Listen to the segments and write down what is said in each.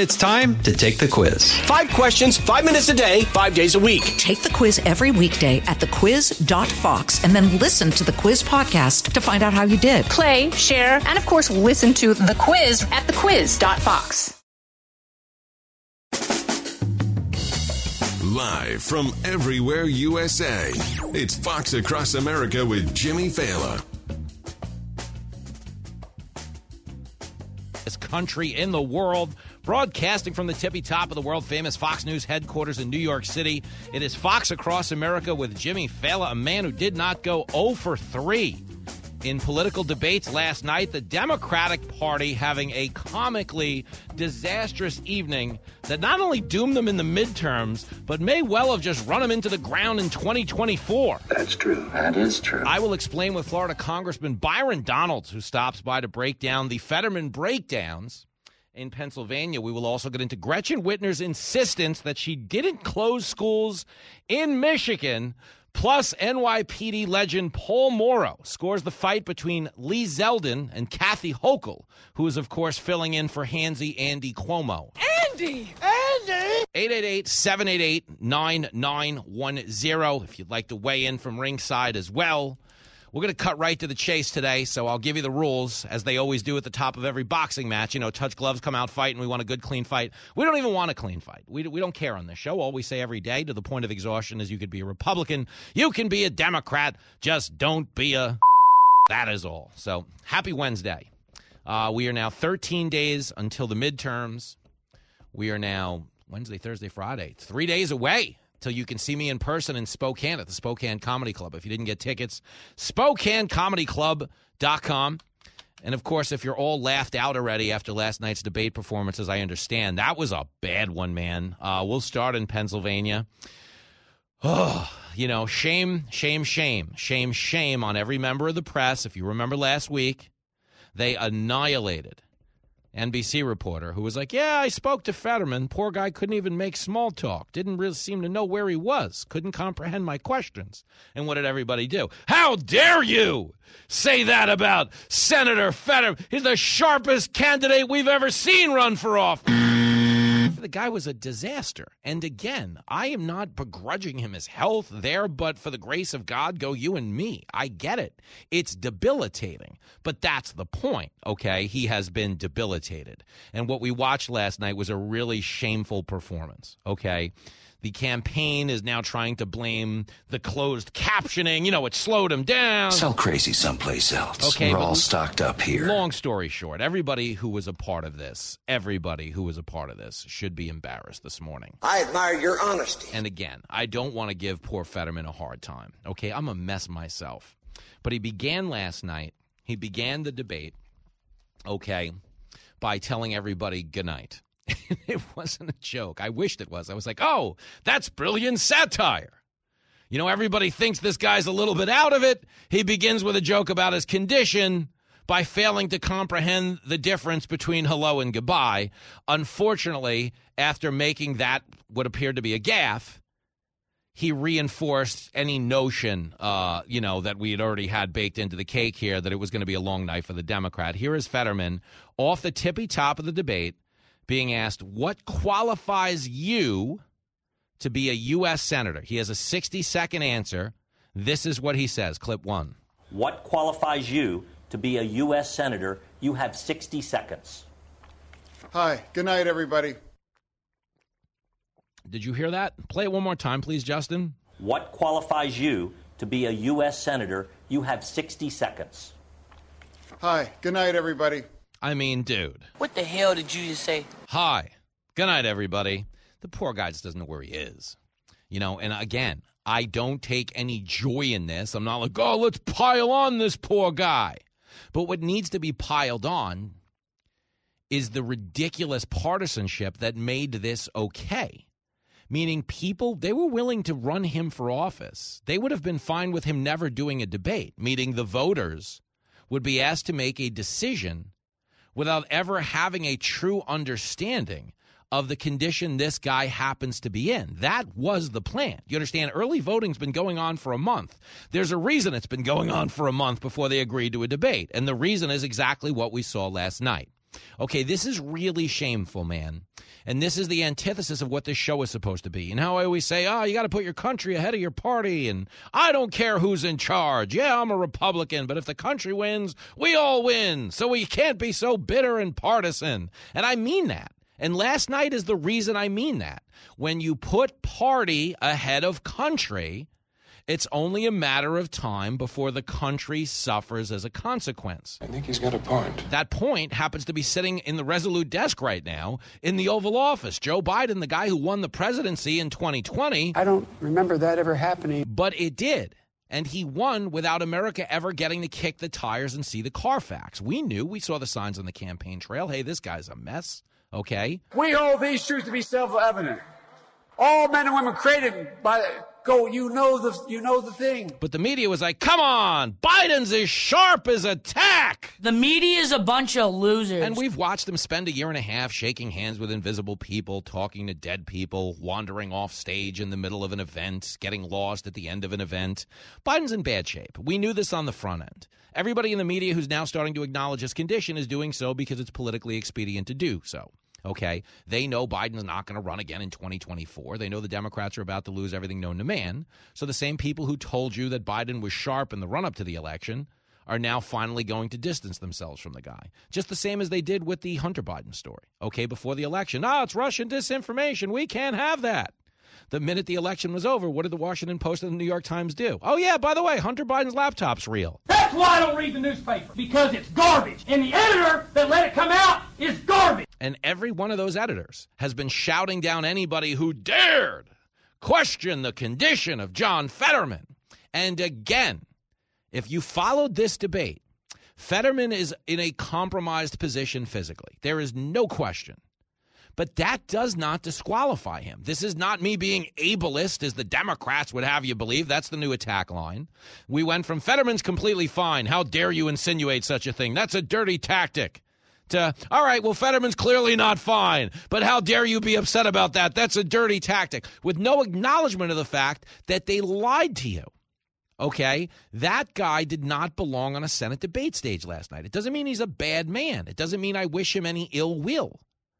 It's time to take the quiz. 5 questions, 5 minutes a day, 5 days a week. Take the quiz every weekday at thequiz.fox and then listen to the quiz podcast to find out how you did. Play, share, and of course, listen to the quiz at thequiz.fox. Live from everywhere USA, it's Fox Across America with Jimmy Fallon. This country in the world, broadcasting from the tippy top of the world-famous Fox News headquarters in New York City. It is Fox Across America with Jimmy Fallon, a man who did not go 0 for 3 in political debates last night. The Democratic Party having a comically disastrous evening that not only doomed them in the midterms, but may well have just run them into the ground in 2024. That's true. That is true. I will explain with Florida Congressman Byron Donalds, who stops by to break down the Fetterman breakdowns in Pennsylvania. We will also get into Gretchen Whitmer's insistence that she didn't close schools in Michigan. Plus, NYPD legend Paul Morrow scores the fight between Lee Zeldin and Kathy Hochul, who is, of course, filling in for Handsy Andy Cuomo. Andy! 888-788-9910 if you'd like to weigh in from ringside as well. We're going to cut right to the chase today, so I'll give you the rules, as they always do at the top of every boxing match. You know, touch gloves, come out, fight, and we want a good, clean fight. We don't even want a clean fight. We don't care on this show. All we say every day, to the point of exhaustion, is you could be a Republican, you can be a Democrat, just don't be a that is all. So, happy Wednesday. We are now 13 days until the midterms. We are now Wednesday, Thursday, Friday, 3 days away till you can see me in person in Spokane at the Spokane Comedy Club. If you didn't get tickets, SpokaneComedyClub.com. And, of course, if you're all laughed out already after last night's debate performances, I understand. That was a bad one, man. We'll start in Pennsylvania. Oh, you know, shame on every member of the press. If you remember last week, they annihilated NBC reporter who was like, yeah, I spoke to Fetterman. Poor guy couldn't even make small talk. Didn't really seem to know where he was. Couldn't comprehend my questions. And what did everybody do? How dare you say that about Senator Fetterman? He's the sharpest candidate we've ever seen run for office. The guy was a disaster. And again, I am not begrudging him his health there, but for the grace of God, go you and me. I get it. It's debilitating. But that's the point, okay? He has been debilitated. And what we watched last night was a really shameful performance, okay? The campaign is now trying to blame the closed captioning. You know, it slowed him down. Sell crazy someplace else. Okay, we're all stocked up here. Long story short, everybody who was a part of this should be embarrassed this morning. I admire your honesty. And again, I don't want to give poor Fetterman a hard time. Okay, I'm a mess myself. But he began last night, he began the debate, okay, by telling everybody good night. It wasn't a joke. I wished it was. I was like, oh, that's brilliant satire. You know, everybody thinks this guy's a little bit out of it. He begins with a joke about his condition by failing to comprehend the difference between hello and goodbye. Unfortunately, after making that what appeared to be a gaffe, he reinforced any notion, that we had already had baked into the cake here, that it was going to be a long night for the Democrat. Here is Fetterman off the tippy top of the debate, being asked, what qualifies you to be a U.S. Senator? He has a 60-second answer. This is what he says. Clip 1. What qualifies you to be a U.S. Senator? You have 60 seconds. Hi. Good night, everybody. Did you hear that? Play it one more time, please, Justin. What qualifies you to be a U.S. Senator? You have 60 seconds. Hi. Good night, everybody. I mean, dude. What the hell did you just say? Hi. Good night, everybody. The poor guy just doesn't know where he is. You know, and again, I don't take any joy in this. I'm not like, oh, let's pile on this poor guy. But what needs to be piled on is the ridiculous partisanship that made this okay. Meaning people, they were willing to run him for office. They would have been fine with him never doing a debate, meaning the voters would be asked to make a decision without ever having a true understanding of the condition this guy happens to be in. That was the plan. You understand? Early voting's been going on for a month. There's a reason it's been going on for a month before they agreed to a debate. And the reason is exactly what we saw last night. Okay, this is really shameful, man. And this is the antithesis of what this show is supposed to be. And how I always say, you got to put your country ahead of your party. And I don't care who's in charge. Yeah, I'm a Republican, but if the country wins, we all win. So we can't be so bitter and partisan. And I mean that. And last night is the reason I mean that. When you put party ahead of country, it's only a matter of time before the country suffers as a consequence. I think he's got a point. That point happens to be sitting in the Resolute desk right now in the Oval Office. Joe Biden, the guy who won the presidency in 2020. I don't remember that ever happening. But it did. And he won without America ever getting to kick the tires and see the Carfax. We saw the signs on the campaign trail. Hey, this guy's a mess. Okay? We hold these truths to be self-evident. All men and women created by you know the thing. But the media was like, come on, Biden's as sharp as a tack. The media is a bunch of losers. And we've watched them spend a year and a half shaking hands with invisible people, talking to dead people, wandering off stage in the middle of an event, getting lost at the end of an event. Biden's in bad shape. We knew this on the front end. Everybody in the media who's now starting to acknowledge his condition is doing so because it's politically expedient to do so. Okay, they know Biden's not going to run again in 2024. They know the Democrats are about to lose everything known to man. So the same people who told you that Biden was sharp in the run-up to the election are now finally going to distance themselves from the guy. Just the same as they did with the Hunter Biden story. Okay, before the election, it's Russian disinformation. We can't have that. The minute the election was over, what did the Washington Post and the New York Times do? Oh, yeah, by the way, Hunter Biden's laptop's real. That's why I don't read the newspaper, because it's garbage. And the editor that let it come out is garbage. And every one of those editors has been shouting down anybody who dared question the condition of John Fetterman. And again, if you followed this debate, Fetterman is in a compromised position physically. There is no question. But that does not disqualify him. This is not me being ableist, as the Democrats would have you believe. That's the new attack line. We went from Fetterman's completely fine. How dare you insinuate such a thing? That's a dirty tactic. To, all right, well, Fetterman's clearly not fine, but how dare you be upset about that? That's a dirty tactic. With no acknowledgement of the fact that they lied to you. Okay, that guy did not belong on a Senate debate stage last night. It doesn't mean he's a bad man. It doesn't mean I wish him any ill will.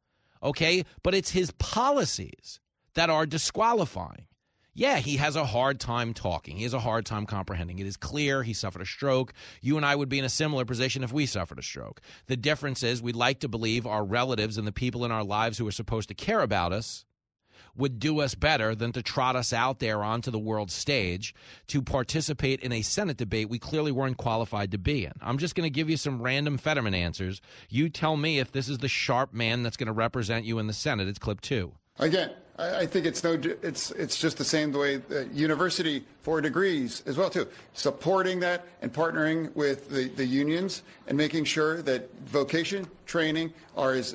Okay, but it's his policies that are disqualifying. Yeah, he has a hard time talking. He has a hard time comprehending. It is clear he suffered a stroke. You and I would be in a similar position if we suffered a stroke. The difference is we'd like to believe our relatives and the people in our lives who are supposed to care about us would do us better than to trot us out there onto the world stage to participate in a Senate debate we clearly weren't qualified to be in. I'm just going to give you some random Fetterman answers. You tell me if this is the sharp man that's going to represent you in the Senate. It's clip 2. Again, I think it's just the same the way university for degrees as well too. Supporting that and partnering with the unions and making sure that vocation training are is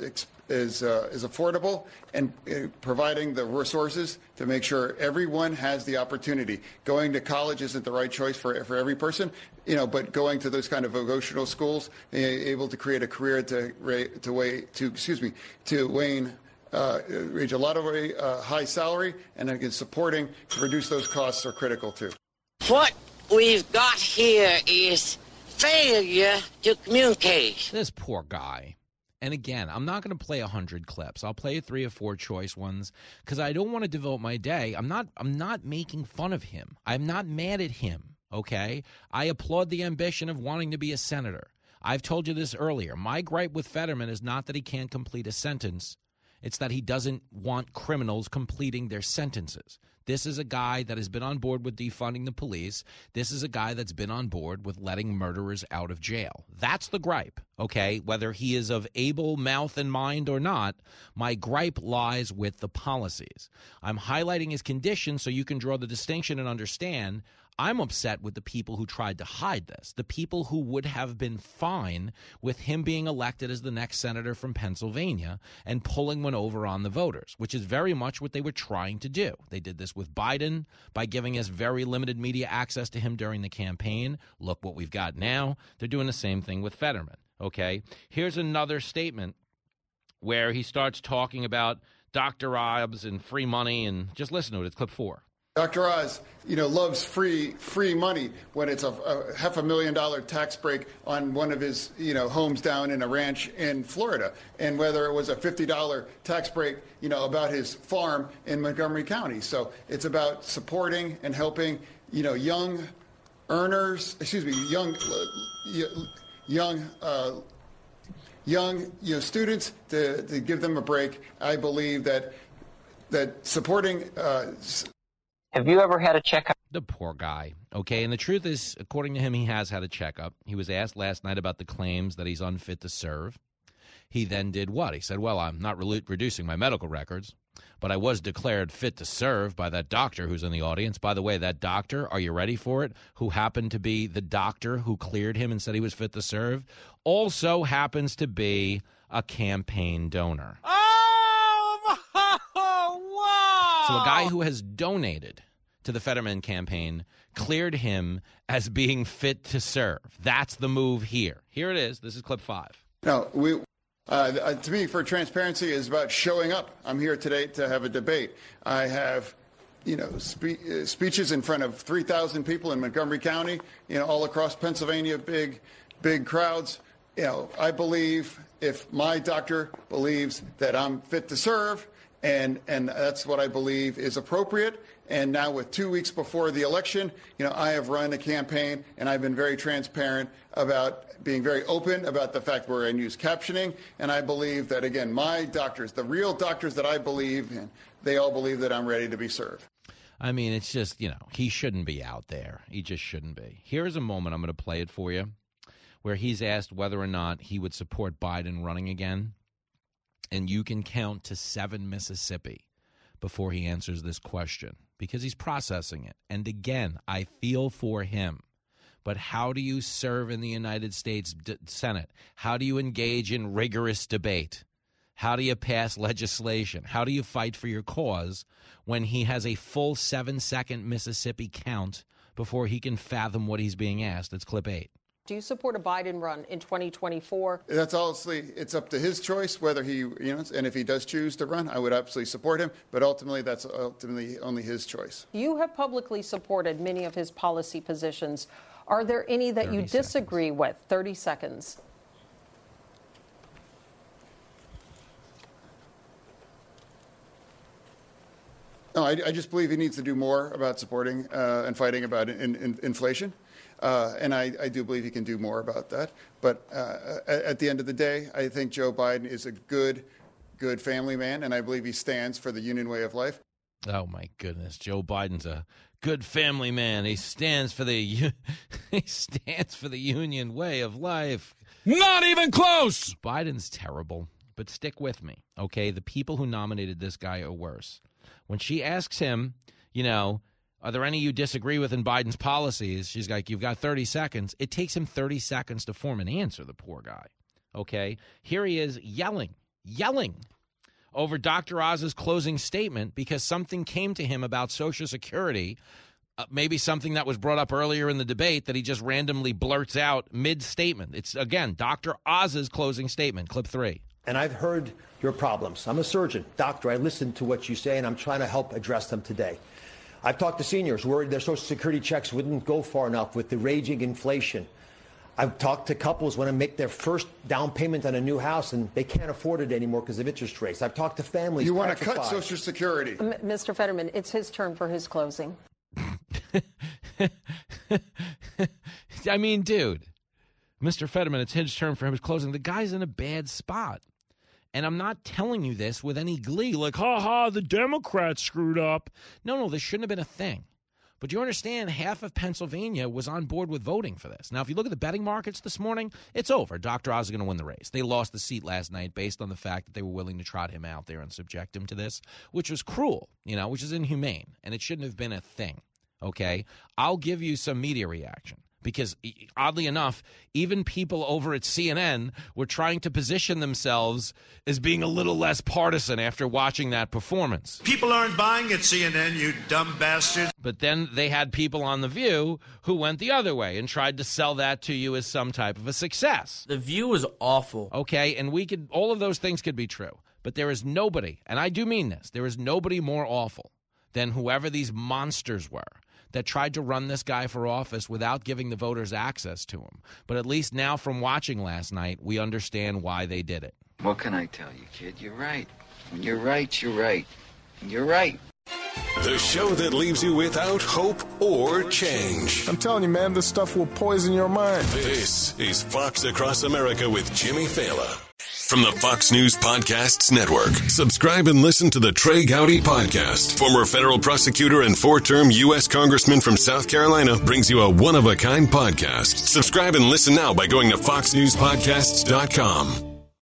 affordable and providing the resources to make sure everyone has the opportunity. Going to college isn't the right choice for every person, but going to those kind of vocational schools, able to create a career to Wayne. Reach a lot of high salary, and again, supporting to reduce those costs are critical too. What we've got here is failure to communicate. This poor guy. And again, I'm not going to play 100 clips. I'll play 3 or 4 choice ones because I don't want to devote my day. I'm not making fun of him. I'm not mad at him, okay? I applaud the ambition of wanting to be a senator. I've told you this earlier. My gripe with Fetterman is not that he can't complete a sentence. It's that he doesn't want criminals completing their sentences. This is a guy that has been on board with defunding the police. This is a guy that's been on board with letting murderers out of jail. That's the gripe, okay? Whether he is of able mouth and mind or not, my gripe lies with the policies. I'm highlighting his condition so you can draw the distinction and understand I'm upset with the people who tried to hide this, the people who would have been fine with him being elected as the next senator from Pennsylvania and pulling one over on the voters, which is very much what they were trying to do. They did this with Biden by giving us very limited media access to him during the campaign. Look what we've got now. They're doing the same thing with Fetterman, okay? Here's another statement where he starts talking about Dr. Obbs and free money, and just listen to it. It's clip 4. Dr. Oz, loves free money when it's a $500,000 tax break on one of his, homes down in a ranch in Florida. And whether it was a $50 tax break, about his farm in Montgomery County. So it's about supporting and helping, young earners, young students to give them a break. I believe that supporting. Have you ever had a checkup? The poor guy. Okay, and the truth is, according to him, he has had a checkup. He was asked last night about the claims that he's unfit to serve. He then did what? He said, well, I'm not reducing my medical records, but I was declared fit to serve by that doctor who's in the audience. By the way, that doctor, are you ready for it, who happened to be the doctor who cleared him and said he was fit to serve, also happens to be a campaign donor. Oh, wow. So a guy who has donated to the Fetterman campaign cleared him as being fit to serve. That's the move here. Here it is. This is clip 5. No, to me, for transparency is about showing up. I'm here today to have a debate. I have, speeches in front of 3,000 people in Montgomery County, all across Pennsylvania, big crowds. I believe if my doctor believes that I'm fit to serve, and that's what I believe is appropriate. And now with 2 weeks before the election, I have run a campaign and I've been very transparent about being very open about the fact we're going to use captioning. And I believe that, again, my doctors, the real doctors that I believe in, they all believe that I'm ready to be served. I mean, it's just, he shouldn't be out there. He just shouldn't be. Here's a moment, I'm going to play it for you, where he's asked whether or not he would support Biden running again. And you can count to 7 Mississippi before he answers this question, because he's processing it. And again, I feel for him. But how do you serve in the United States Senate? How do you engage in rigorous debate? How do you pass legislation? How do you fight for your cause when he has a full 7-second Mississippi count before he can fathom what he's being asked? It's clip 8. Do you support a Biden run in 2024? That's honestly, it's up to his choice whether he, and if he does choose to run, I would absolutely support him. But ultimately, that's ultimately only his choice. You have publicly supported many of his policy positions. Are there any that you disagree with? 30 seconds. No, I just believe he needs to do more about supporting and fighting about inflation. And I do believe he can do more about that. But at the end of the day, I think Joe Biden is a good family man, and I believe he stands for the union way of life. Oh, my goodness. Joe Biden's a good family man. He stands for the union way of life. Not even close. Biden's terrible, but stick with me, okay? The people who nominated this guy are worse. When she asks him, are there any you disagree with in Biden's policies? She's like, you've got 30 seconds. It takes him 30 seconds to form an answer, the poor guy. Okay? Here he is yelling over Dr. Oz's closing statement because something came to him about Social Security, maybe something that was brought up earlier in the debate that he just randomly blurts out mid-statement. It's, again, Dr. Oz's closing statement, clip 3. And I've heard your problems. I'm a surgeon. Doctor, I listened to what you say, and I'm trying to help address them today. I've talked to seniors worried their Social Security checks wouldn't go far enough with the raging inflation. I've talked to couples want to make their first down payment on a new house, and they can't afford it anymore because of interest rates. I've talked to families. You want to cut Social Security. Mr. Fetterman, it's his turn for his closing. I mean, dude, Mr. Fetterman, it's his turn for his closing. The guy's in a bad spot. And I'm not telling you this with any glee, like, ha, the Democrats screwed up. No, this shouldn't have been a thing. But you understand, half of Pennsylvania was on board with voting for this. Now, if you look at the betting markets this morning, it's over. Dr. Oz is going to win the race. They lost the seat last night based on the fact that they were willing to trot him out there and subject him to this, which was cruel, which is inhumane. And it shouldn't have been a thing, okay? I'll give you some media reaction. Because, oddly enough, even people over at CNN were trying to position themselves as being a little less partisan after watching that performance. People aren't buying at CNN, you dumb bastards. But then they had people on The View who went the other way and tried to sell that to you as some type of a success. The View was awful. Okay, and all of those things could be true. But there is nobody, and I do mean this, there is nobody more awful than whoever these monsters were that tried to run this guy for office without giving the voters access to him. But at least now from watching last night, we understand why they did it. What can I tell you, kid? You're right. When you're right, you're right. You're right. The show that leaves you without hope or change. I'm telling you, man, this stuff will poison your mind. This is Fox Across America with Jimmy Fallon. From the Fox News Podcasts Network, subscribe and listen to the Trey Gowdy Podcast. Former federal prosecutor and 4-term U.S. Congressman from South Carolina brings you a one-of-a-kind podcast. Subscribe and listen now by going to foxnewspodcasts.com.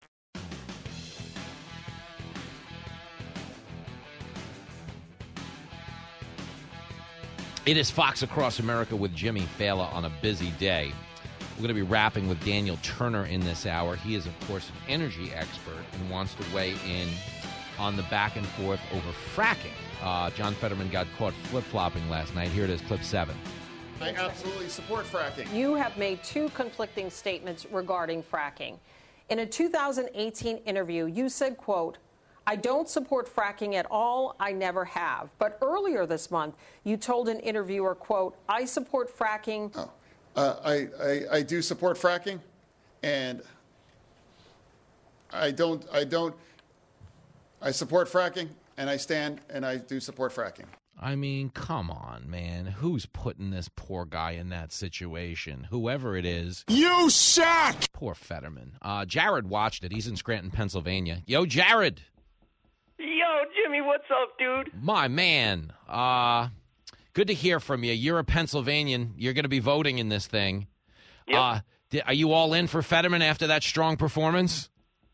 It is Fox Across America with Jimmy Fallon on a busy day. We're going to be wrapping with Daniel Turner in this hour. He is, of course, an energy expert and wants to weigh in on the back and forth over fracking. John Fetterman got caught flip-flopping last night. Here it is, clip 7. I absolutely support fracking. You have made two conflicting statements regarding fracking. In a 2018 interview, you said, quote, "I don't support fracking at all. I never have." But earlier this month, you told an interviewer, quote, "I support fracking." I do support fracking, and I support fracking, and I stand and I do support fracking. I mean, come on, man. Who's putting this poor guy in that situation? Whoever it is. You suck! Poor Fetterman. Jared watched it. He's in Scranton, Pennsylvania. Yo, Jared. Yo, Jimmy, what's up, dude? My man. Good to hear from you. You're a Pennsylvanian. You're going to be voting in this thing. Yep. Are you all in for Fetterman after that strong performance?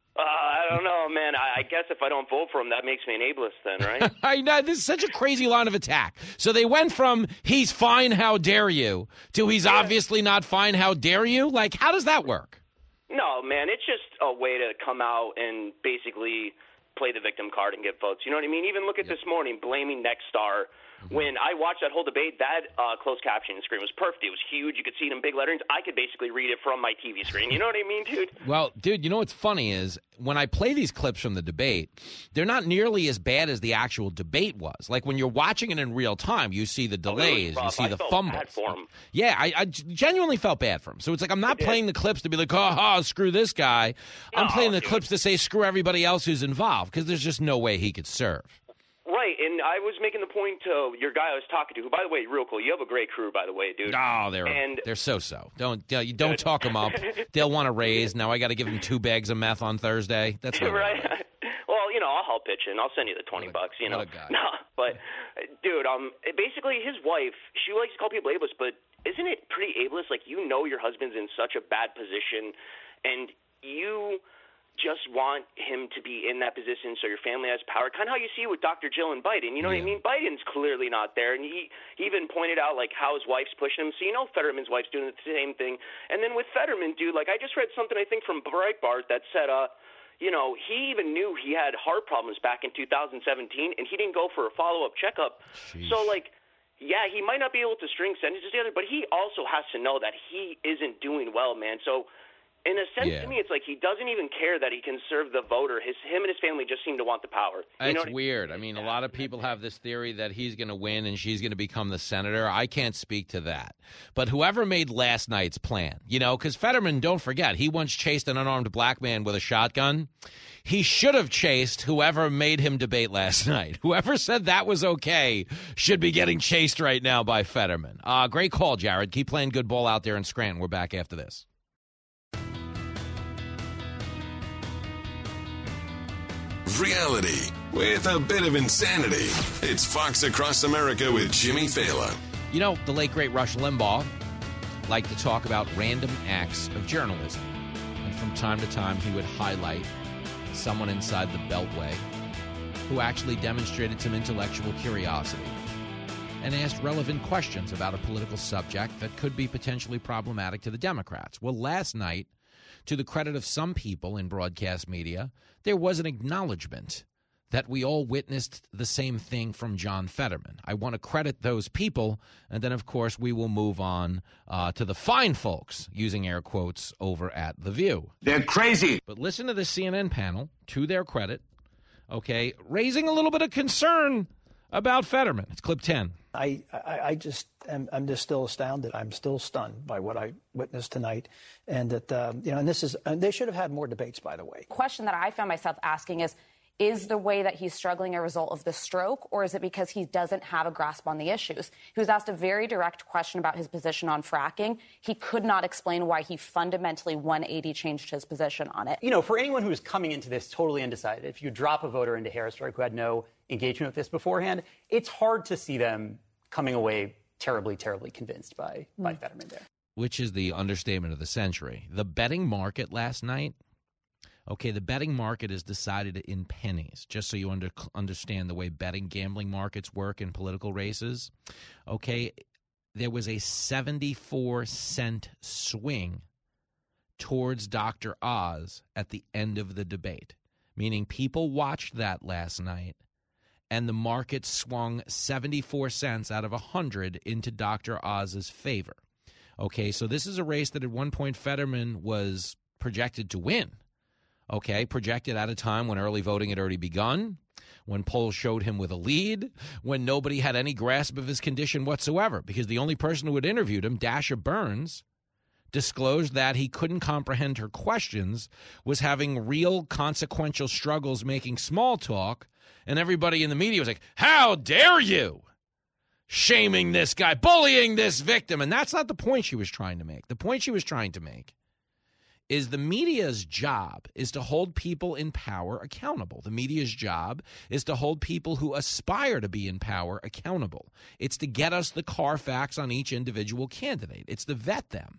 I don't know, man. I guess if I don't vote for him, that makes me an ableist then, right? I know. This is such a crazy line of attack. So they went from he's fine, how dare you, to he's obviously not fine, how dare you? Like, how does that work? No, man. It's just a way to come out and basically play the victim card and get votes. You know what I mean? Even look at this morning, blaming Nexstar. When I watched that whole debate, that closed captioning screen was perfect. It was huge. You could see it in big letterings. I could basically read it from my TV screen. You know what I mean, dude? Well, dude, you know what's funny is when I play these clips from the debate, they're not nearly as bad as the actual debate was. Like when you're watching it in real time, you see the delays, you see the fumbles. Bad for him. Yeah, I genuinely felt bad for him. So it's like I'm not playing the clips to be like, ha, screw this guy. I'm playing the clips to say screw everybody else who's involved because there's just no way he could serve. Right, and I was making the point to your guy I was talking to, who, by the way, real cool. You have a great crew, by the way, dude. Oh, they're so-so. Don't talk them up. They'll want to raise. Now I got to give them 2 bags of meth on Thursday. That's right. Well, I'll help pitch in. I'll send you the $20. What a guy. No, but dude, basically his wife, she likes to call people ableist, but isn't it pretty ableist? Like your husband's in such a bad position, and you just want him to be in that position so your family has power. Kind of how you see with Dr. Jill and Biden. You know what I mean? Biden's clearly not there. And he even pointed out, like, how his wife's pushing him. So, Fetterman's wife's doing the same thing. And then with Fetterman, dude, like, I just read something, I think, from Breitbart that said, he even knew he had heart problems back in 2017, and he didn't go for a follow-up checkup. Sheesh. So, like, yeah, he might not be able to string sentences together, but he also has to know that he isn't doing well, man. So, in a sense, to me, it's like he doesn't even care that he can serve the voter. Him and his family just seem to want the power. It's weird. I mean, a lot of people have this theory that he's going to win and she's going to become the senator. I can't speak to that. But whoever made last night's plan, because Fetterman, don't forget, he once chased an unarmed black man with a shotgun. He should have chased whoever made him debate last night. Whoever said that was okay should be getting chased right now by Fetterman. Great call, Jared. Keep playing good ball out there in Scranton. We're back after this. Reality with a bit of insanity. It's Fox Across America with Jimmy Fallon. The late, great Rush Limbaugh liked to talk about random acts of journalism. And from time to time, he would highlight someone inside the Beltway who actually demonstrated some intellectual curiosity and asked relevant questions about a political subject that could be potentially problematic to the Democrats. Well, last night, to the credit of some people in broadcast media, there was an acknowledgement that we all witnessed the same thing from John Fetterman. I want to credit those people, and then, of course, we will move on to the fine folks, using air quotes, over at The View. They're crazy. But listen to the CNN panel, to their credit, raising a little bit of concern about Fetterman. It's clip 10. I'm just still astounded. I'm still stunned by what I witnessed tonight, and that and they should have had more debates, by the way. The question that I found myself asking is the way that he's struggling a result of the stroke, or is it because he doesn't have a grasp on the issues? He was asked a very direct question about his position on fracking. He could not explain why he fundamentally 180 changed his position on it. You know, for anyone who is coming into this totally undecided, if you drop a voter into Harrisburg who had no engagement with this beforehand, it's hard to see them coming away terribly, terribly convinced by Fetterman there. Which is the understatement of the century. The betting market last night, okay, the betting market is decided in pennies, just so you understand the way betting gambling markets work in political races. Okay, there was a 74-cent swing towards Dr. Oz at the end of the debate, meaning people watched that last night, and the market swung 74 cents out of 100 into Dr. Oz's favor. Okay, so this is a race that at one point Fetterman was projected to win. Okay, projected at a time when early voting had already begun, when polls showed him with a lead, when nobody had any grasp of his condition whatsoever, because the only person who had interviewed him, Dasha Burns, disclosed that he couldn't comprehend her questions, was having real consequential struggles making small talk, and everybody in the media was like, how dare you? Shaming this guy, bullying this victim. And that's not the point she was trying to make. The point she was trying to make is the media's job is to hold people in power accountable. The media's job is to hold people who aspire to be in power accountable. It's to get us the Carfax on each individual candidate. It's to vet them.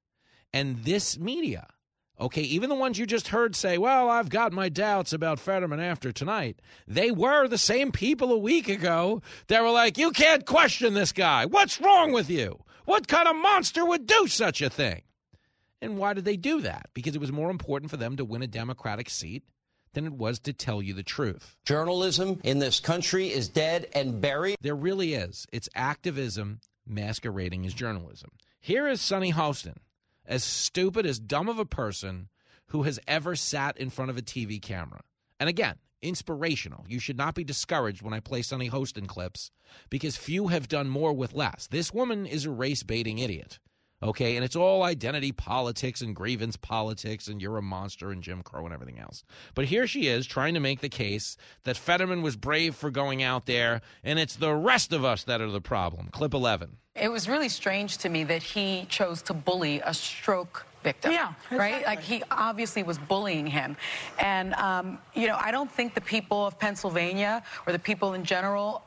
And this media, okay, even the ones you just heard say, well, I've got my doubts about Fetterman after tonight, they were the same people a week ago that were like, you can't question this guy. What's wrong with you? What kind of monster would do such a thing? And why did they do that? Because it was more important for them to win a Democratic seat than it was to tell you the truth. Journalism in this country is dead and buried. There really is. It's activism masquerading as journalism. Here is Sunny Hostin, as stupid, as dumb of a person who has ever sat in front of a TV camera. And again, inspirational. You should not be discouraged when I play Sunny Hostin clips, because few have done more with less. This woman is a race-baiting idiot. Okay, and it's all identity politics and grievance politics and you're a monster and Jim Crow and everything else. But here she is trying to make the case that Fetterman was brave for going out there, and it's the rest of us that are the problem. Clip 11. It was really strange to me that he chose to bully a stroke victim. Yeah, right? Exactly. Like, he obviously was bullying him. And, I don't think the people of Pennsylvania or the people in general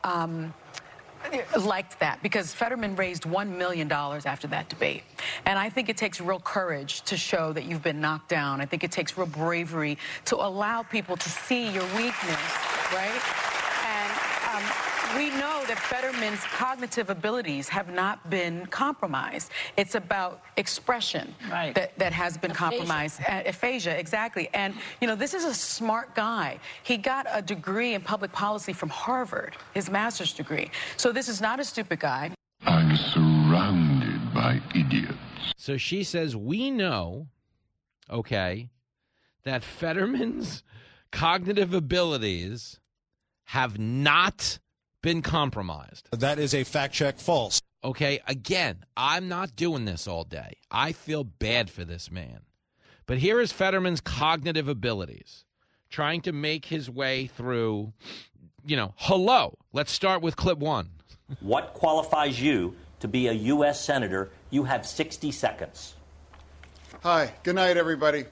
liked that, because Fetterman raised $1 million after that debate. And I think it takes real courage to show that you've been knocked down. I think it takes real bravery to allow people to see your weakness, right? And we know that Fetterman's cognitive abilities have not been compromised. It's about expression that has been compromised. Aphasia, exactly. And, this is a smart guy. He got a degree in public policy from Harvard, his master's degree. So this is not a stupid guy. I'm surrounded by idiots. So she says, we know, okay, that Fetterman's cognitive abilities have not been compromised. That is a fact check false. Okay, again, I'm not doing this all day. I feel bad for this man. But here is Fetterman's cognitive abilities, trying to make his way through, hello. Let's start with clip 1. What qualifies you to be a U.S. Senator? You have 60 seconds. Hi, good night, everybody.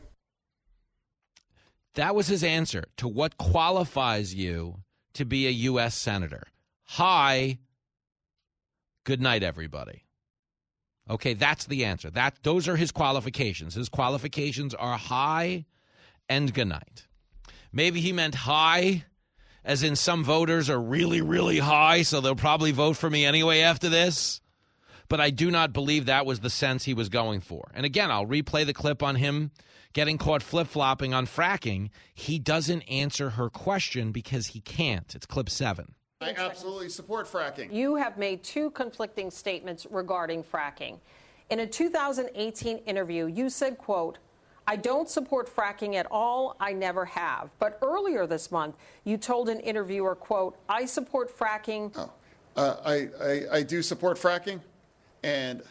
That was his answer to what qualifies you to be a U.S. Senator. Hi, good night, everybody. Okay, that's the answer. Those are his qualifications. His qualifications are hi and good night. Maybe he meant hi, as in some voters are really, really high, so they'll probably vote for me anyway after this. But I do not believe that was the sense he was going for. And again, I'll replay the clip on him getting caught flip-flopping on fracking. He doesn't answer her question because he can't. It's clip 7. I absolutely support fracking. You have made two conflicting statements regarding fracking. In a 2018 interview, you said, quote, I don't support fracking at all. I never have. But earlier this month, you told an interviewer, quote, I support fracking. I do support fracking, and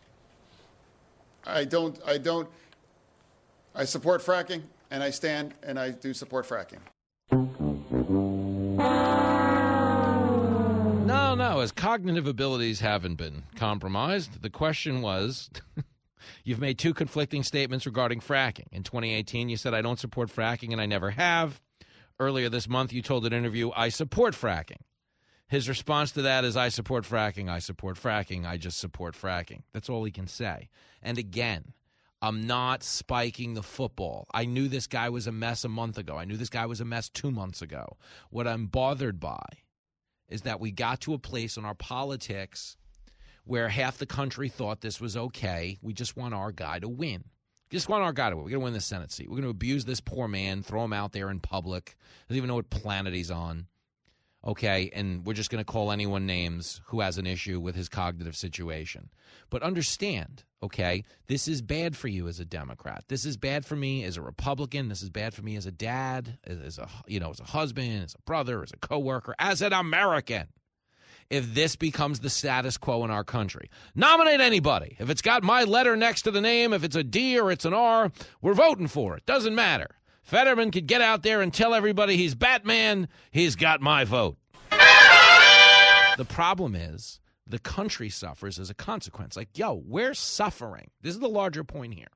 I support fracking, and I stand, and I do support fracking. No, his cognitive abilities haven't been compromised. The question was, you've made two conflicting statements regarding fracking. In 2018, you said, I don't support fracking, and I never have. Earlier this month, you told an interview, I support fracking. His response to that is, I support fracking, I support fracking, I just support fracking. That's all he can say. And again, I'm not spiking the football. I knew this guy was a mess a month ago. I knew this guy was a mess 2 months ago. What I'm bothered by is that we got to a place in our politics where half the country thought this was okay. We just want our guy to win. Just want our guy to win. We're going to win the Senate seat. We're going to abuse this poor man, throw him out there in public. Doesn't even know what planet he's on. Okay, and we're just going to call anyone names who has an issue with his cognitive situation. But understand, okay, this is bad for you as a Democrat. This is bad for me as a Republican. This is bad for me as a dad, as a husband, as a brother, as a coworker, as an American. If this becomes the status quo in our country, nominate anybody. If it's got my letter next to the name, if it's a D or it's an R, we're voting for it. Doesn't matter. Fetterman could get out there and tell everybody he's Batman. He's got my vote. The problem is the country suffers as a consequence. Like, we're suffering. This is the larger point here.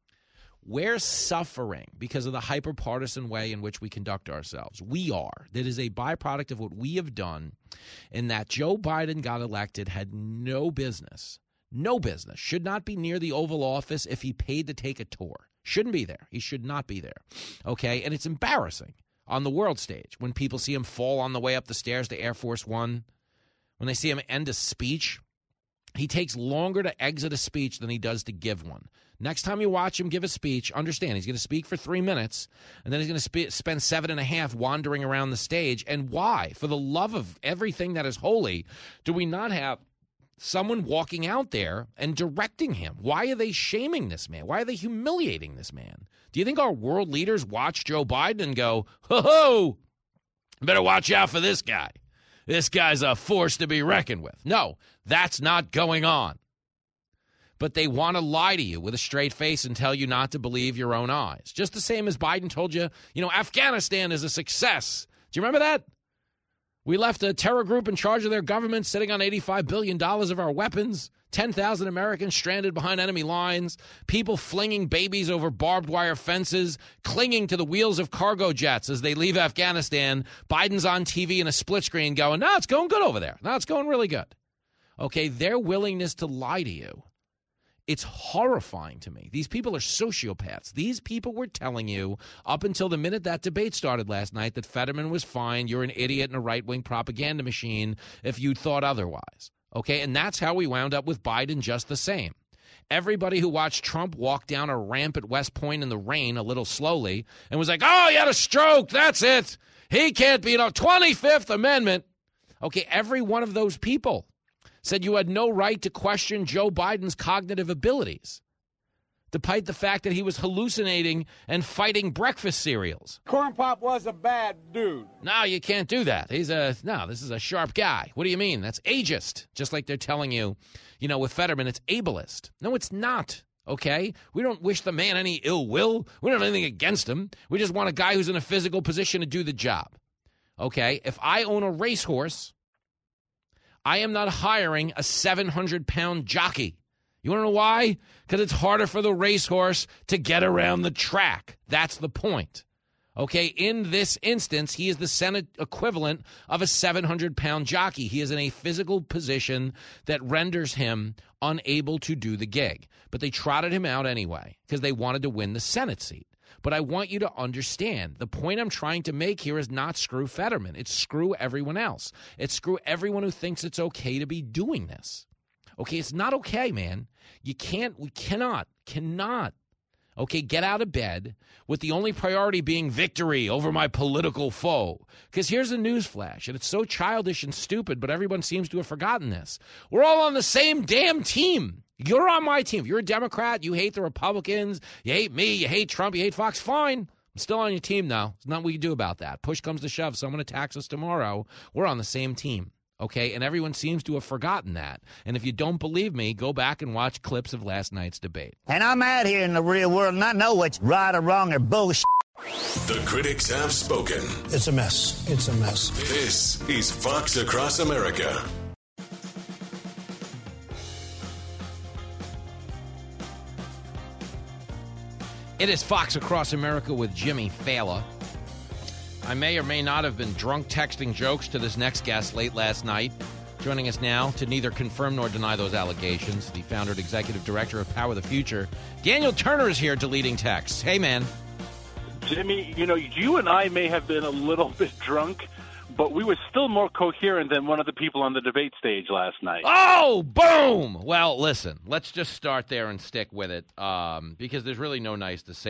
We're suffering because of the hyper-partisan way in which we conduct ourselves. We are. That is a byproduct of what we have done, in that Joe Biden got elected, had no business, should not be near the Oval Office if he paid to take a tour. Shouldn't be there. He should not be there. Okay? And it's embarrassing on the world stage when people see him fall on the way up the stairs to Air Force One, when they see him end a speech. He takes longer to exit a speech than he does to give one. Next time you watch him give a speech, understand he's going to speak for 3 minutes, and then he's going to spend 7.5 wandering around the stage. And why? For the love of everything that is holy, do we not have someone walking out there and directing him? Why are they shaming this man? Why are they humiliating this man? Do you think our world leaders watch Joe Biden and go, ho, better watch out for this guy? This guy's a force to be reckoned with. No, that's not going on. But they want to lie to you with a straight face and tell you not to believe your own eyes. Just the same as Biden told you, Afghanistan is a success. Do you remember that? We left a terror group in charge of their government, sitting on $85 billion of our weapons, 10,000 Americans stranded behind enemy lines, people flinging babies over barbed wire fences, clinging to the wheels of cargo jets as they leave Afghanistan. Biden's on TV in a split screen going, no, it's going good over there. No, it's going really good. Okay, their willingness to lie to you, it's horrifying to me. These people are sociopaths. These people were telling you up until the minute that debate started last night that Fetterman was fine. You're an idiot and a right-wing propaganda machine if you thought otherwise. Okay, and that's how we wound up with Biden just the same. Everybody who watched Trump walk down a ramp at West Point in the rain a little slowly and was like, oh, he had a stroke. That's it. He can't be, 25th Amendment. Okay, every one of those people said you had no right to question Joe Biden's cognitive abilities, despite the fact that he was hallucinating and fighting breakfast cereals. Corn Pop was a bad dude. No, you can't do that. This is a sharp guy. What do you mean? That's ageist. Just like they're telling you, with Fetterman, it's ableist. No, it's not. Okay? We don't wish the man any ill will. We don't have anything against him. We just want a guy who's in a physical position to do the job. Okay? If I own a racehorse, I am not hiring a 700-pound jockey. You want to know why? Because it's harder for the racehorse to get around the track. That's the point. Okay, in this instance, he is the Senate equivalent of a 700-pound jockey. He is in a physical position that renders him unable to do the gig. But they trotted him out anyway because they wanted to win the Senate seat. But I want you to understand, the point I'm trying to make here is not screw Fetterman. It's screw everyone else. It's screw everyone who thinks it's okay to be doing this. Okay, it's not okay, man. We cannot, okay, get out of bed with the only priority being victory over my political foe. Because here's a newsflash, and it's so childish and stupid, but everyone seems to have forgotten this. We're all on the same damn team. You're on my team. If you're a Democrat, you hate the Republicans, you hate me, you hate Trump, you hate Fox, fine. I'm still on your team now. There's nothing we can do about that. Push comes to shove. Someone attacks us tomorrow. We're on the same team. Okay, and everyone seems to have forgotten that. And if you don't believe me, go back and watch clips of last night's debate. And I'm out here in the real world, and I know what's right or wrong or bullshit. The critics have spoken. It's a mess. It's a mess. This is Fox Across America. It is Fox Across America with Jimmy Fallon. I may or may not have been drunk texting jokes to this next guest late last night. Joining us now to neither confirm nor deny those allegations, the founder and executive director of Power the Future, Daniel Turner, is here deleting texts. Hey, man. Jimmy, you and I may have been a little bit drunk, but we were still more coherent than one of the people on the debate stage last night. Oh, boom! Well, listen, let's just start there and stick with it, because there's really no nice way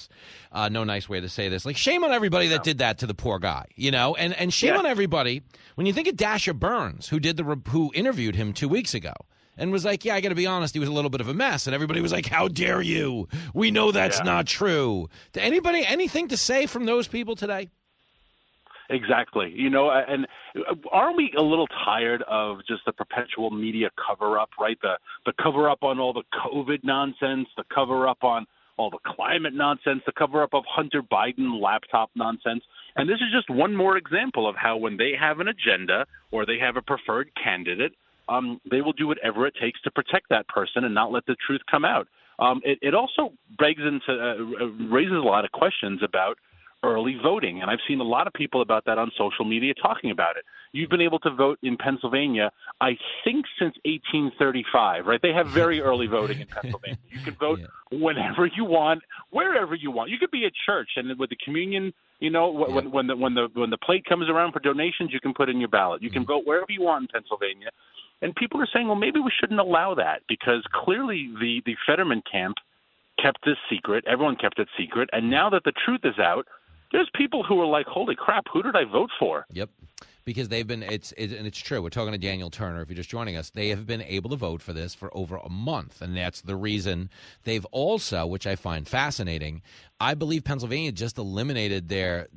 to say this. Like, shame on everybody that did that to the poor guy, and shame on everybody when you think of Dasha Burns, who interviewed him 2 weeks ago. And was like, yeah, I got to be honest, he was a little bit of a mess. And everybody was like, how dare you? We know that's not true. Anything to say from those people today? Exactly. And aren't we a little tired of just the perpetual media cover-up, right? The cover-up on all the COVID nonsense, the cover-up on all the climate nonsense, the cover-up of Hunter Biden laptop nonsense. And this is just one more example of how when they have an agenda or they have a preferred candidate, they will do whatever it takes to protect that person and not let the truth come out. It also raises a lot of questions about early voting, and I've seen a lot of people about that on social media talking about it. You've been able to vote in Pennsylvania, I think, since 1835, right? They have very early voting in Pennsylvania. You can vote whenever you want, wherever you want. You could be at church, and with the communion, when the plate comes around for donations, you can put in your ballot. You can vote wherever you want in Pennsylvania. And people are saying, well, maybe we shouldn't allow that because clearly the Fetterman camp kept this secret. Everyone kept it secret. And now that the truth is out, there's people who are like, holy crap, who did I vote for? Yep. Because they've been, and it's true. We're talking to Daniel Turner. If you're just joining us, they have been able to vote for this for over a month, and that's the reason they've also, which I find fascinating, I believe Pennsylvania just eliminated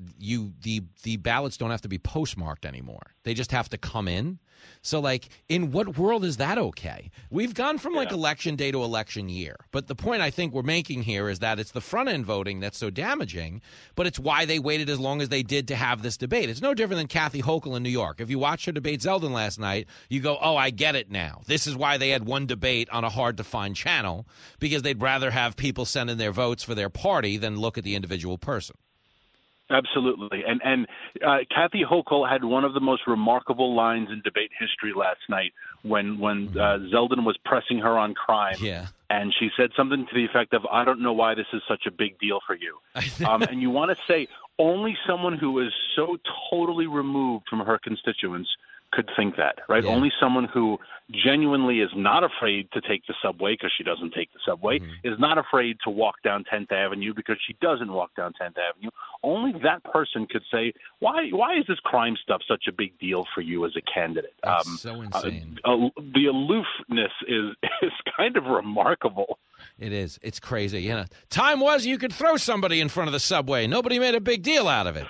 the ballots don't have to be postmarked anymore. They just have to come in. So, in what world is that okay? We've gone from, election day to election year. But the point I think we're making here is that it's the front-end voting that's so damaging, but it's why they waited as long as they did to have this debate. It's no different than Kathy Hochul in New York. If you watched her debate Zeldin last night, you go, oh, I get it now. This is why they had one debate on a hard-to-find channel, because they'd rather have people send in their votes for their party than look at the individual person. Absolutely. And Kathy Hochul had one of the most remarkable lines in debate history last night when Zeldin was pressing her on crime. Yeah. And she said something to the effect of, I don't know why this is such a big deal for you. And you want to say only someone who is so totally removed from her constituents could think that, right? Yeah. Only someone who genuinely is not afraid to take the subway because she doesn't take the subway, is not afraid to walk down 10th Avenue because she doesn't walk down 10th Avenue. Only that person could say, why is this crime stuff such a big deal for you as a candidate? That's so insane. The aloofness is kind of remarkable. It is. It's crazy. Time was you could throw somebody in front of the subway. Nobody made a big deal out of it,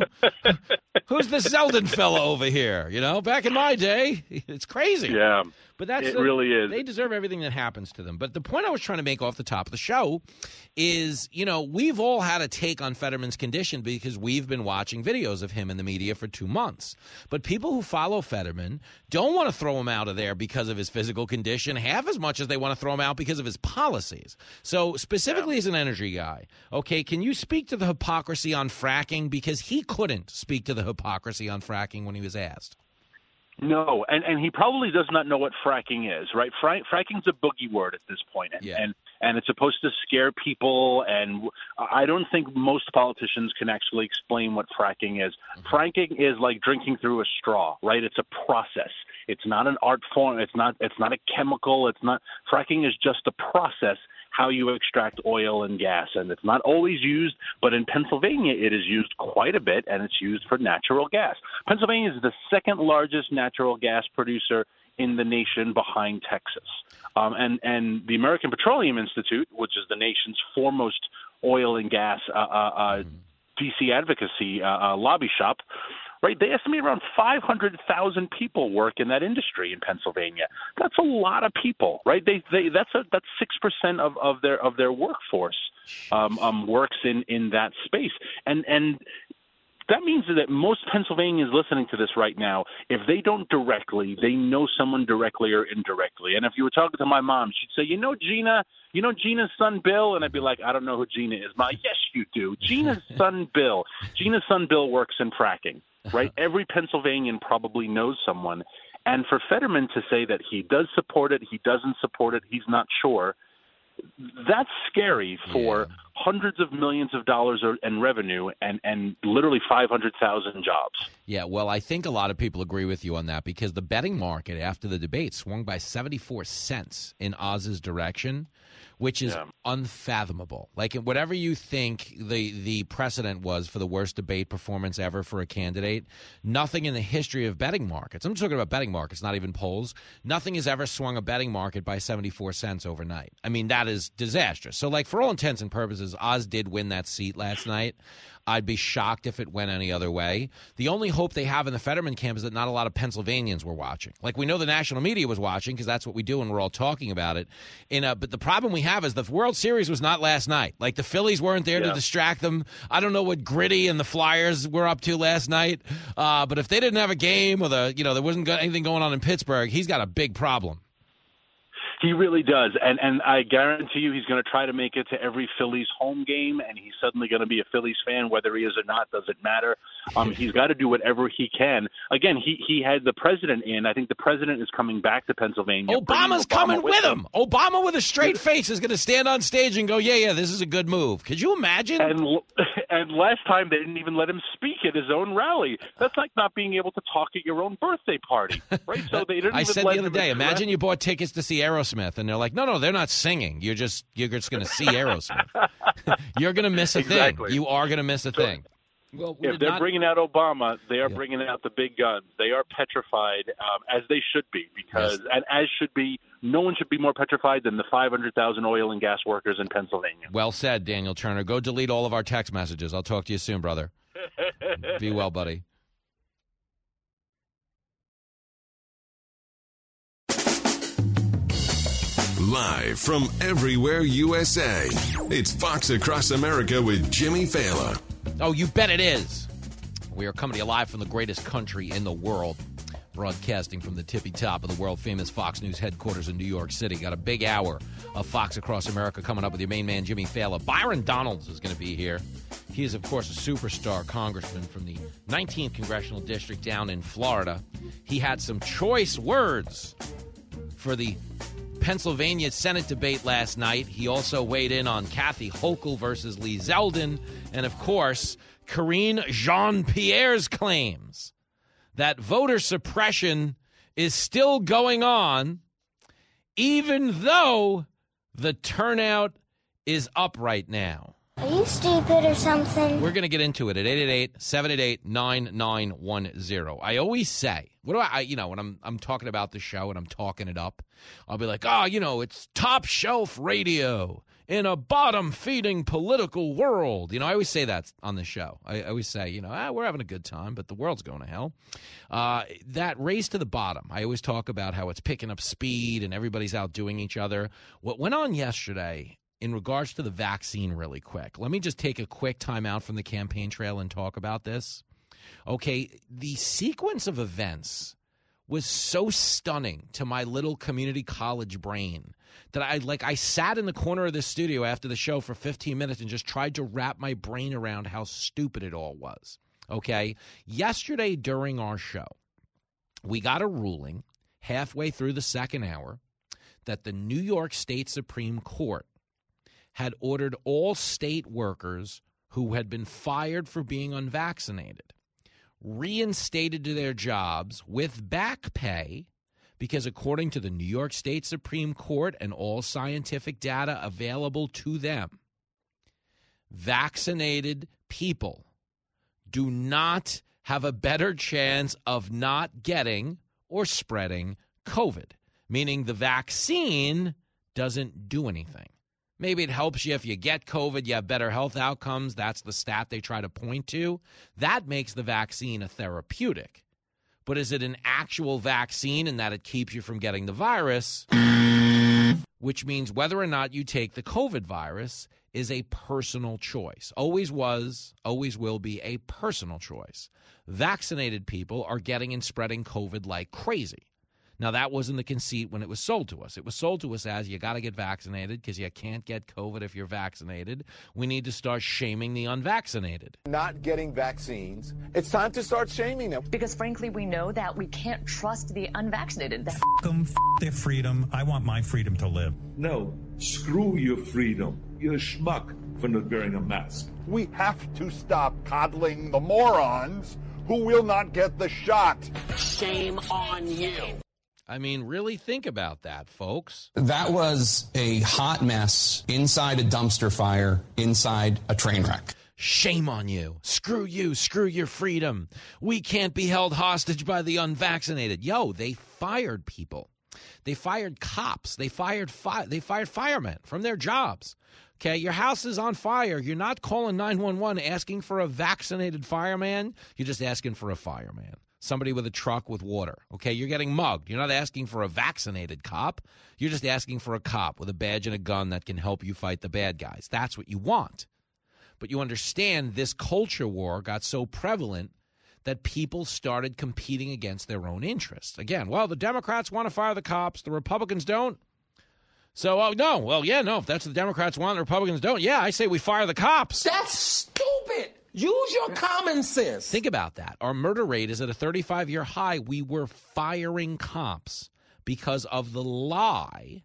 Who's the Zeldin fella over here? Back in my day, it's crazy. Yeah. But it really is. They deserve everything that happens to them. But the point I was trying to make off the top of the show is, we've all had a take on Fetterman's condition because we've been watching videos of him in the media for 2 months. But people who follow Fetterman don't want to throw him out of there because of his physical condition half as much as they want to throw him out because of his policies. So specifically as an energy guy, okay, can you speak to the hypocrisy on fracking? Because he couldn't speak to the hypocrisy on fracking when he was asked. No, and he probably does not know what fracking is, right? Fracking's a boogie word at this point, and it's supposed to scare people, and I don't think most politicians can actually explain what fracking is. Fracking is like drinking through a straw, right? It's a process. It's not an art form. It's not a chemical. Fracking is just a process, how you extract oil and gas, and it's not always used, but in Pennsylvania it is used quite a bit, and it's used for natural gas. Pennsylvania is the second largest natural gas producer in the nation behind Texas. And the American Petroleum Institute, which is the nation's foremost oil and gas D.C. advocacy lobby shop, right? They estimate around 500,000 people work in that industry in Pennsylvania. That's a lot of people, right? That's 6% of their workforce works in that space, and that means that most Pennsylvanians listening to this right now, if they don't directly, they know someone directly or indirectly. And if you were talking to my mom, she'd say, Gina's son Bill? And I'd be like, I don't know who Gina is. Ma, yes, you do. Gina's son Bill. Gina's son Bill works in fracking, right? Every Pennsylvanian probably knows someone. And for Fetterman to say that he does support it, he doesn't support it, he's not sure, that's scary for hundreds of millions of dollars in revenue and literally 500,000 jobs. Yeah, well, I think a lot of people agree with you on that because the betting market after the debate swung by 74 cents in Oz's direction, which is unfathomable. Like, whatever you think the precedent was for the worst debate performance ever for a candidate, nothing in the history of betting markets, I'm talking about betting markets, not even polls, nothing has ever swung a betting market by 74 cents overnight. I mean, that is disastrous. So, like, for all intents and purposes, Oz did win that seat last night. I'd be shocked if it went any other way. The only hope they have in the Fetterman camp is that not a lot of Pennsylvanians were watching. Like, we know the national media was watching because that's what we do and we're all talking about it. But the problem we have is the World Series was not last night. Like, the Phillies weren't there to distract them. I don't know what Gritty and the Flyers were up to last night. But if they didn't have a game or there wasn't anything going on in Pittsburgh, he's got a big problem. He really does, and I guarantee you he's going to try to make it to every Phillies home game, and he's suddenly going to be a Phillies fan, whether he is or not, doesn't matter. He's got to do whatever he can. Again, he had the president in. I think the president is coming back to Pennsylvania. Obama's coming with him. Obama with a straight face is going to stand on stage and go, yeah, this is a good move. Could you imagine? And last time they didn't even let him speak at his own rally. That's like not being able to talk at your own birthday party, right? So they didn't. I even said let the other him day, address. imagine you bought tickets to see Aerosmith, and they're like, no, they're not singing. You're just going to see Aerosmith. You're going to miss a thing. You are going to miss a thing. Well, if they're bringing out Obama, they are bringing out the big guns. They are petrified, as they should be, because and as should be, no one should be more petrified than the 500,000 oil and gas workers in Pennsylvania. Well said, Daniel Turner. Go delete all of our text messages. I'll talk to you soon, brother. Be well, buddy. Live from everywhere USA, it's Fox Across America with Jimmy Fallon. Oh, you bet it is. We are coming to you live from the greatest country in the world, broadcasting from the tippy top of the world-famous Fox News headquarters in New York City. Got a big hour of Fox Across America coming up with your main man, Jimmy Fallon. Byron Donalds is going to be here. He is, of course, a superstar congressman from the 19th Congressional District down in Florida. He had some choice words for the Pennsylvania Senate debate last night. He also weighed in on Kathy Hochul versus Lee Zeldin, and of course, Karine Jean-Pierre's claims that voter suppression is still going on, even though the turnout is up right now. Are you stupid or something? We're going to get into it at 888-788-9910. I always say, when I'm talking about the show and I'm talking it up, I'll be like, it's top shelf radio in a bottom-feeding political world. I always say that on the show. I always say, we're having a good time, but the world's going to hell. That race to the bottom, I always talk about how it's picking up speed and everybody's outdoing each other. What went on yesterday in regards to the vaccine really quick, let me just take a quick time out from the campaign trail and talk about this. Okay, the sequence of events was so stunning to my little community college brain that I sat in the corner of the studio after the show for 15 minutes and just tried to wrap my brain around how stupid it all was. Okay, yesterday during our show, we got a ruling halfway through the second hour that the New York State Supreme Court had ordered all state workers who had been fired for being unvaccinated reinstated to their jobs with back pay because, according to the New York State Supreme Court and all scientific data available to them, vaccinated people do not have a better chance of not getting or spreading COVID, meaning the vaccine doesn't do anything. Maybe it helps you if you get COVID, you have better health outcomes. That's the stat they try to point to. That makes the vaccine a therapeutic. But is it an actual vaccine in that it keeps you from getting the virus, which means whether or not you take the COVID virus is a personal choice. Always was, always will be a personal choice. Vaccinated people are getting and spreading COVID like crazy. Now, that wasn't the conceit when it was sold to us. It was sold to us as you got to get vaccinated because you can't get COVID if you're vaccinated. We need to start shaming the unvaccinated. Not getting vaccines. It's time to start shaming them. Because, frankly, we know that we can't trust the unvaccinated. F them, f their freedom. I want my freedom to live. No, screw your freedom. You're a schmuck for not wearing a mask. We have to stop coddling the morons who will not get the shot. Shame on you. I mean, really think about that, folks. That was a hot mess inside a dumpster fire, inside a train wreck. Shame on you. Screw you. Screw your freedom. We can't be held hostage by the unvaccinated. Yo, they fired people. They fired cops. They fired firemen from their jobs. Okay, your house is on fire. You're not calling 911 asking for a vaccinated fireman. You're just asking for a fireman. Somebody with a truck with water. Okay, you're getting mugged. You're not asking for a vaccinated cop. You're just asking for a cop with a badge and a gun that can help you fight the bad guys. That's what you want. But you understand this culture war got so prevalent that people started competing against their own interests. Again, well, the Democrats want to fire the cops. The Republicans don't. So, if that's what the Democrats want, the Republicans don't. Yeah, I say we fire the cops. That's stupid. Use your common sense. Think about that. Our murder rate is at a 35-year high. We were firing cops because of the lie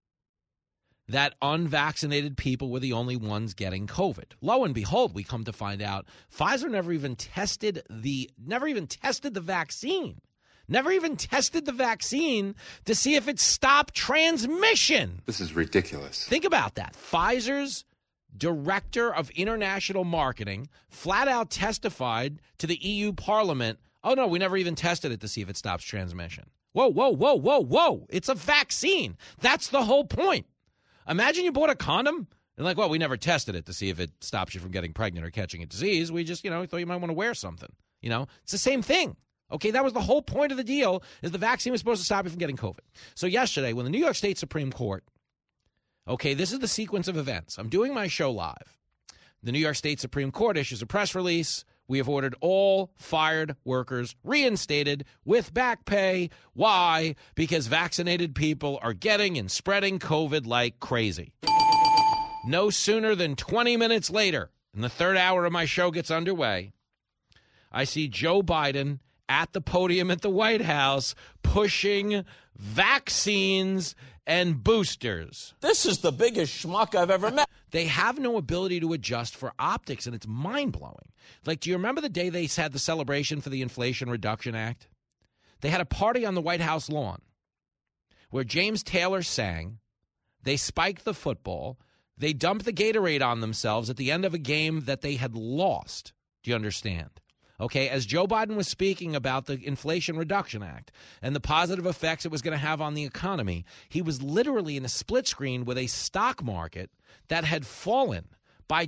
that unvaccinated people were the only ones getting COVID. Lo and behold, we come to find out Pfizer never even tested the vaccine. Never even tested the vaccine to see if it stopped transmission. This is ridiculous. Think about that. Pfizer's director of international marketing flat out testified to the EU Parliament, oh, no, we never even tested it to see if it stops transmission. Whoa. It's a vaccine. That's the whole point. Imagine you bought a condom and like, well, we never tested it to see if it stops you from getting pregnant or catching a disease. We just, thought you might want to wear something. It's the same thing. Okay, that was the whole point of the deal, is the vaccine was supposed to stop you from getting COVID. So yesterday, when the New York State Supreme Court, okay, this is the sequence of events. I'm doing my show live. The New York State Supreme Court issues a press release. We have ordered all fired workers reinstated with back pay. Why? Because vaccinated people are getting and spreading COVID like crazy. No sooner than 20 minutes later, and the third hour of my show gets underway, I see Joe Biden at the podium at the White House pushing vaccines and boosters. This is the biggest schmuck I've ever met. They have no ability to adjust for optics, and it's mind-blowing. Like, do you remember the day they had the celebration for the Inflation Reduction Act? They had a party on the White House lawn where James Taylor sang, they spiked the football, they dumped the Gatorade on themselves at the end of a game that they had lost. Do you understand? Okay, as Joe Biden was speaking about the Inflation Reduction Act and the positive effects it was going to have on the economy, he was literally in a split screen with a stock market that had fallen by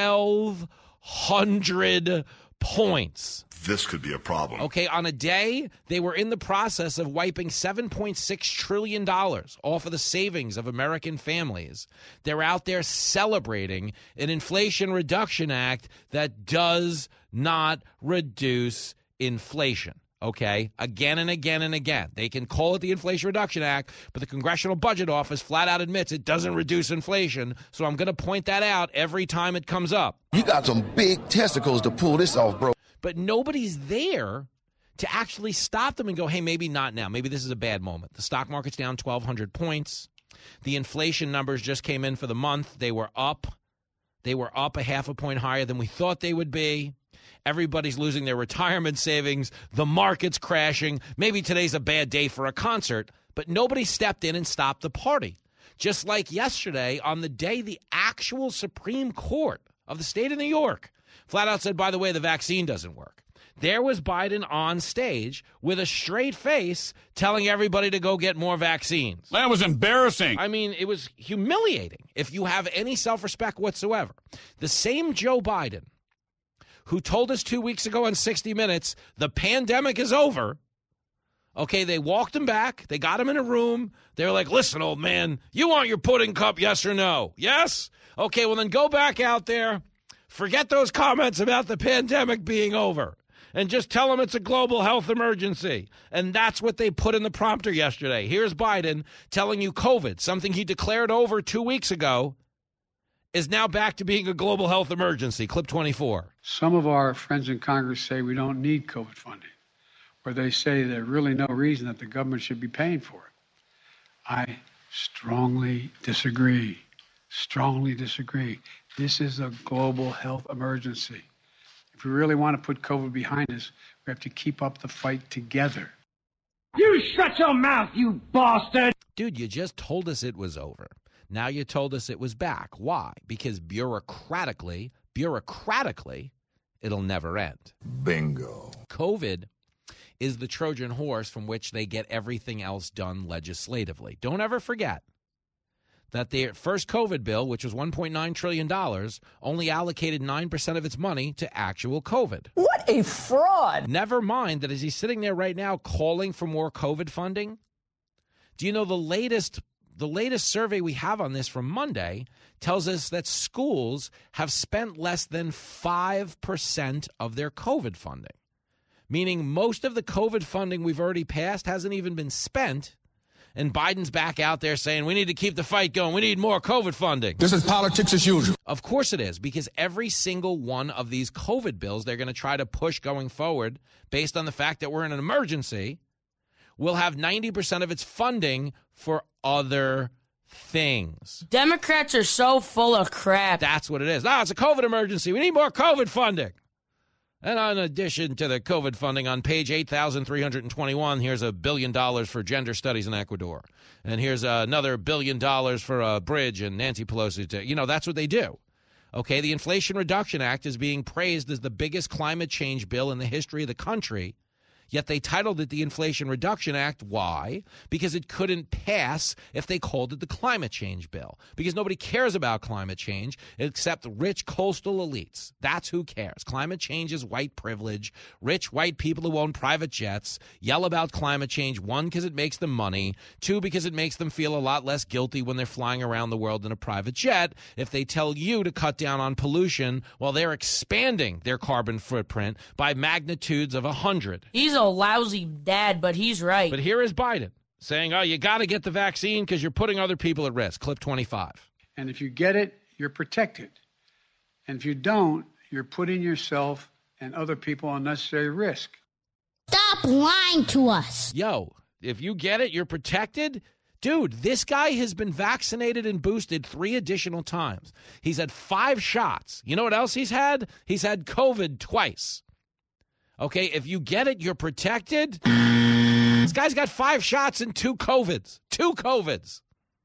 1,200 points. This could be a problem. Okay, on a day, they were in the process of wiping $7.6 trillion off of the savings of American families. They're out there celebrating an Inflation Reduction Act that does not reduce inflation. Okay, again and again and again. They can call it the Inflation Reduction Act, but the Congressional Budget Office flat out admits it doesn't reduce inflation. So I'm going to point that out every time it comes up. You got some big testicles to pull this off, bro. But nobody's there to actually stop them and go, hey, maybe not now. Maybe this is a bad moment. The stock market's down 1,200 points. The inflation numbers just came in for the month. They were up. They were up a half a point higher than we thought they would be. Everybody's losing their retirement savings. The market's crashing. Maybe today's a bad day for a concert, but nobody stepped in and stopped the party. Just like yesterday, on the day the actual Supreme Court of the state of New York flat out said, by the way, the vaccine doesn't work. There was Biden on stage with a straight face telling everybody to go get more vaccines. That was embarrassing. I mean, it was humiliating if you have any self-respect whatsoever. The same Joe Biden who told us 2 weeks ago on 60 Minutes the pandemic is over. Okay, they walked him back. They got him in a room. They were like, listen, old man, you want your pudding cup, yes or no? Yes? Okay, well, then go back out there. Forget those comments about the pandemic being over. And just tell them it's a global health emergency. And that's what they put in the prompter yesterday. Here's Biden telling you COVID, something he declared over 2 weeks ago, is now back to being a global health emergency. Clip 24. Some of our friends in Congress say we don't need COVID funding, or they say there's really no reason that the government should be paying for it. I strongly disagree. Strongly disagree. This is a global health emergency. If we really want to put COVID behind us, we have to keep up the fight together. You shut your mouth, you bastard! Dude, you just told us it was over. Now you told us it was back. Why? Because bureaucratically, it'll never end. Bingo. COVID is the Trojan horse from which they get everything else done legislatively. Don't ever forget that the first COVID bill, which was $1.9 trillion, only allocated 9% of its money to actual COVID. What a fraud! Never mind that as he's sitting there right now calling for more COVID funding, do you know the latest survey we have on this from Monday tells us that schools have spent less than 5% of their COVID funding, meaning most of the COVID funding we've already passed hasn't even been spent. And Biden's back out there saying, we need to keep the fight going. We need more COVID funding. This is politics as usual. Of course it is, because every single one of these COVID bills they're going to try to push going forward based on the fact that we're in an emergency will have 90% of its funding for other things. Democrats are so full of crap. That's what it is. It's a COVID emergency. We need more COVID funding. And in addition to the COVID funding, on page 8,321, here's $1 billion for gender studies in Ecuador. And here's another $1 billion for a bridge and Nancy Pelosi. That's what they do. Okay, the Inflation Reduction Act is being praised as the biggest climate change bill in the history of the country. Yet they titled it the Inflation Reduction Act. Why? Because it couldn't pass if they called it the climate change bill. Because nobody cares about climate change except rich coastal elites. That's who cares. Climate change is white privilege. Rich white people who own private jets yell about climate change, one, because it makes them money, two, because it makes them feel a lot less guilty when they're flying around the world in a private jet if they tell you to cut down on pollution while they're expanding their carbon footprint by magnitudes of 100. He's a lousy dad, but he's right. But here is Biden saying, you got to get the vaccine because you're putting other people at risk. Clip 25. And if you get it, you're protected. And if you don't, you're putting yourself and other people at unnecessary risk. Stop lying to us. If you get it, you're protected. Dude, this guy has been vaccinated and boosted 3 additional times. He's had 5 shots. You know what else he's had? He's had COVID twice. Okay, if you get it, you're protected. This guy's got 5 shots and 2 COVIDs. 2 COVIDs.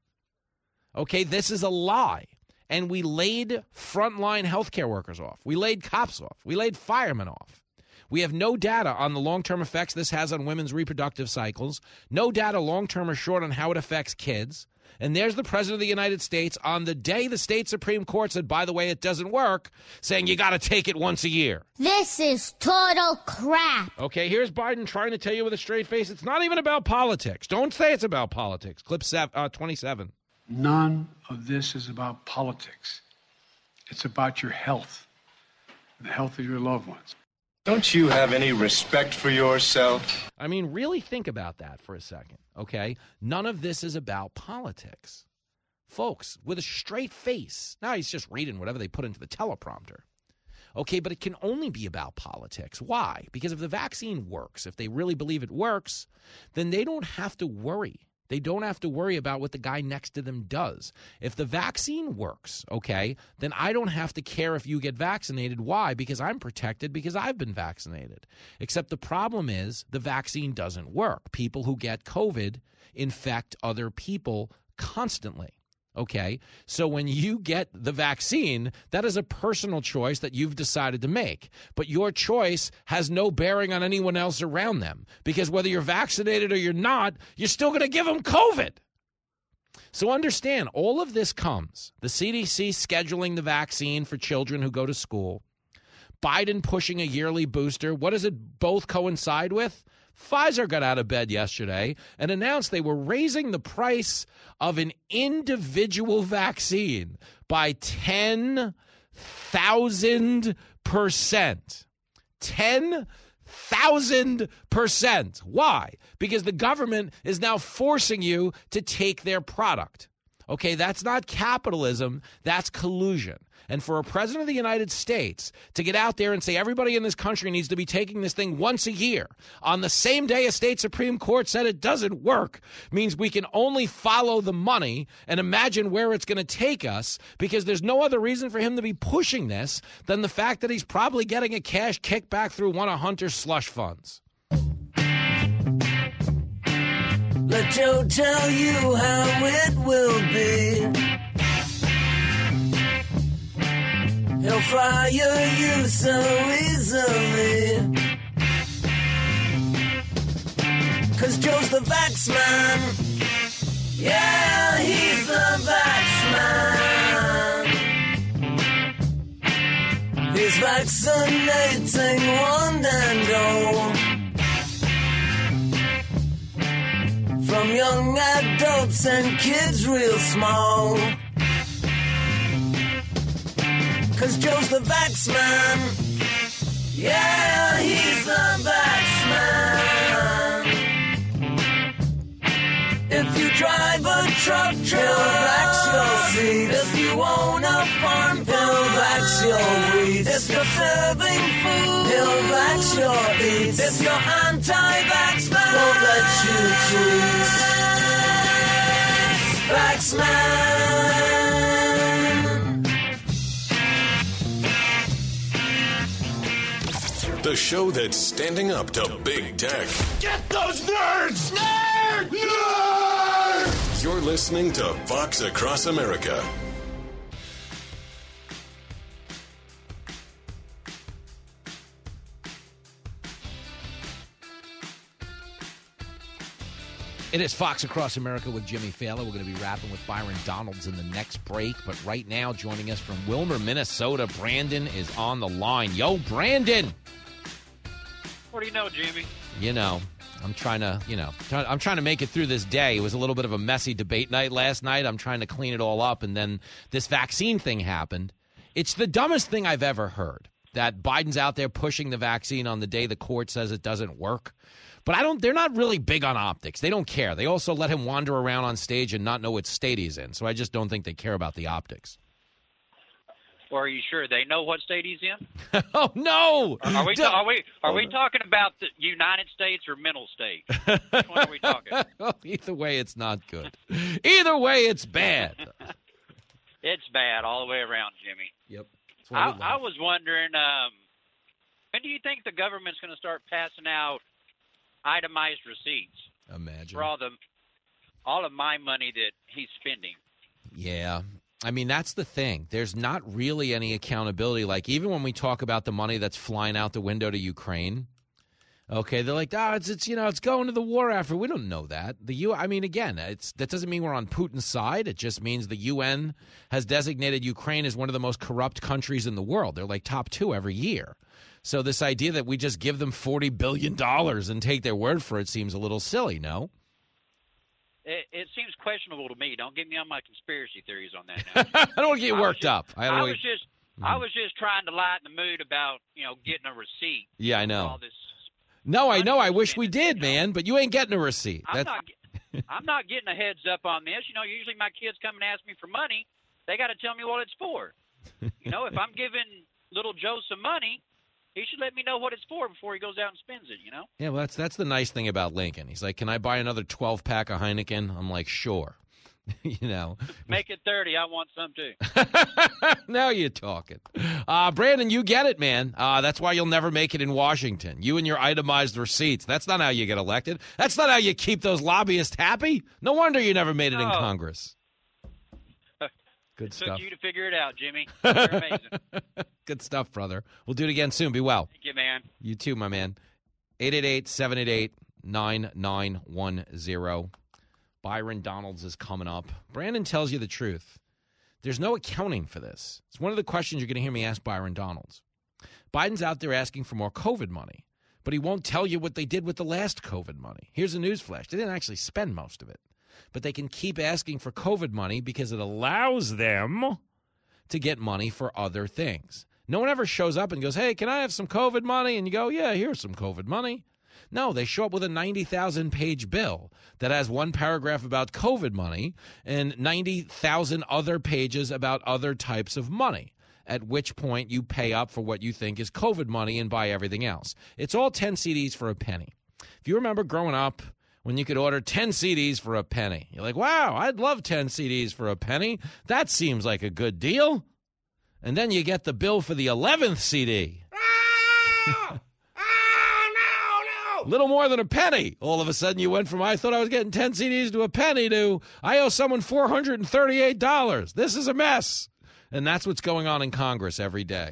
Okay, this is a lie. And we laid frontline healthcare workers off. We laid cops off. We laid firemen off. We have no data on the long-term effects this has on women's reproductive cycles. No data long-term or short on how it affects kids. And there's the President of the United States on the day the state Supreme Court said, by the way, it doesn't work, saying you got to take it once a year. This is total crap. Okay, here's Biden trying to tell you with a straight face, it's not even about politics. Don't say it's about politics. Clip 27. None of this is about politics. It's about your health, and the health of your loved ones. Don't you have any respect for yourself? I mean, really think about that for a second, okay? None of this is about politics. Folks, with a straight face. Now he's just reading whatever they put into the teleprompter. Okay, but it can only be about politics. Why? Because if the vaccine works, if they really believe it works, then they don't have to worry. They don't have to worry about what the guy next to them does. If the vaccine works, okay, then I don't have to care if you get vaccinated. Why? Because I'm protected because I've been vaccinated. Except the problem is the vaccine doesn't work. People who get COVID infect other people constantly. Okay, so when you get the vaccine, that is a personal choice that you've decided to make. But your choice has no bearing on anyone else around them, because whether you're vaccinated or you're not, you're still going to give them COVID. So understand, all of this comes. The CDC scheduling the vaccine for children who go to school. Biden pushing a yearly booster. What does it both coincide with? Pfizer got out of bed yesterday and announced they were raising the price of an individual vaccine by 10,000%. 10,000%. Why? Because the government is now forcing you to take their product. Okay, that's not capitalism, that's collusion. And for a president of the United States to get out there and say everybody in this country needs to be taking this thing once a year on the same day a state Supreme Court said it doesn't work means we can only follow the money and imagine where it's going to take us, because there's no other reason for him to be pushing this than the fact that he's probably getting a cash kickback through one of Hunter's slush funds. Let Joe tell you how it will be. He'll fire you so easily. 'Cause Joe's the vax man. Yeah, he's the vax man. He's vaccinating one and all. From young adults and kids real small. 'Cause Joe's the vax man. Yeah, he's the vax man. If you drive a truck, he'll vax your seat. If you own a farm, he'll vax your weeds. If you're serving food, he'll vax your eats. If you're anti-vax, won't let you choose. Vax man. The show that's standing up to big tech. Get those nerds! Nerds! Nerds! You're listening to Fox Across America. It is Fox Across America with Jimmy Fallon. We're going to be rapping with Byron Donalds in the next break. But right now, joining us from Wilmer, Minnesota, Brandon is on the line. Yo, Brandon! What do you know, Jimmy? You know, I'm trying to make it through this day. It was a little bit of a messy debate night last night. I'm trying to clean it all up, and then this vaccine thing happened. It's the dumbest thing I've ever heard, that Biden's out there pushing the vaccine on the day the court says it doesn't work. But they're not really big on optics. They don't care. They also let him wander around on stage and not know what state he's in. So I just don't think they care about the optics. Or are you sure they know what state he's in? Oh, no! Are we talking about the United States or mental state? Which one are we talking? Either way, it's not good. Either way, it's bad. It's bad all the way around, Jimmy. Yep. I was wondering, when do you think the government's going to start passing out itemized receipts? Imagine. For all of my money that he's spending. Yeah. I mean, that's the thing. There's not really any accountability. Like, even when we talk about the money that's flying out the window to Ukraine, okay, they're like, it's going to the war effort. We don't know that. That doesn't mean we're on Putin's side. It just means the UN has designated Ukraine as one of the most corrupt countries in the world. They're like top 2 every year. So this idea that we just give them $40 billion and take their word for it seems a little silly, no? It seems questionable to me. Don't get me on my conspiracy theories on that now. I don't want to get worked up. I was just trying to lighten the mood about, getting a receipt. Yeah, I know. All this no, I know. I wish we did, man, but you ain't getting a receipt. I'm not getting a heads up on this. Usually my kids come and ask me for money. They got to tell me what it's for. If I'm giving little Joe some money, he should let me know what it's for before he goes out and spends it, Yeah, well, that's the nice thing about Lincoln. He's like, can I buy another 12-pack of Heineken? I'm like, sure. Make it 30. I want some, too. Now you're talking. Brandon, you get it, man. That's why you'll never make it in Washington. You and your itemized receipts. That's not how you get elected. That's not how you keep those lobbyists happy. No wonder you never made it in Congress. Good It stuff. took you to figure it out, Jimmy. You're amazing. Good stuff, brother. We'll do it again soon. Be well. Thank you, man. You too, my man. 888-788-9910. Byron Donalds is coming up. Brandon tells you the truth. There's no accounting for this. It's one of the questions you're going to hear me ask Byron Donalds. Biden's out there asking for more COVID money, but he won't tell you what they did with the last COVID money. Here's a newsflash. They didn't actually spend most of it, but they can keep asking for COVID money because it allows them to get money for other things. No one ever shows up and goes, hey, can I have some COVID money? And you go, yeah, here's some COVID money. No, they show up with a 90,000-page bill that has one paragraph about COVID money and 90,000 other pages about other types of money, at which point you pay up for what you think is COVID money and buy everything else. It's all 10 CDs for a penny. If you remember growing up when you could order 10 CDs for a penny, you're like, wow, I'd love 10 CDs for a penny. That seems like a good deal. And then you get the bill for the 11th CD. Little more than a penny. All of a sudden you went from, I thought I was getting 10 CDs to a penny to, I owe someone $438. This is a mess. And that's what's going on in Congress every day.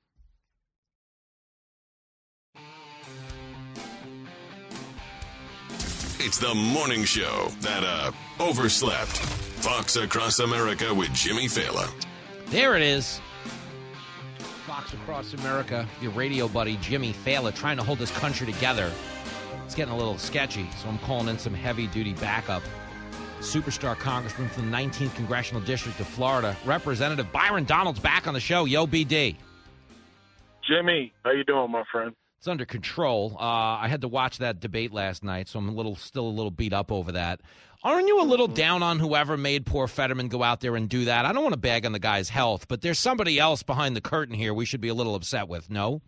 It's the morning show that overslept. Fox Across America with Jimmy Fallon. There it is. Fox Across America, your radio buddy Jimmy Fallon, trying to hold this country together. It's getting a little sketchy, so I'm calling in some heavy-duty backup. Superstar congressman from the 19th Congressional District of Florida, Representative Byron Donalds, back on the show. Yo, BD. Jimmy, how you doing, my friend? It's under control. I had to watch that debate last night, so I'm still a little beat up over that. Aren't you a little down on whoever made poor Fetterman go out there and do that? I don't want to bag on the guy's health, but there's somebody else behind the curtain here we should be a little upset with, no?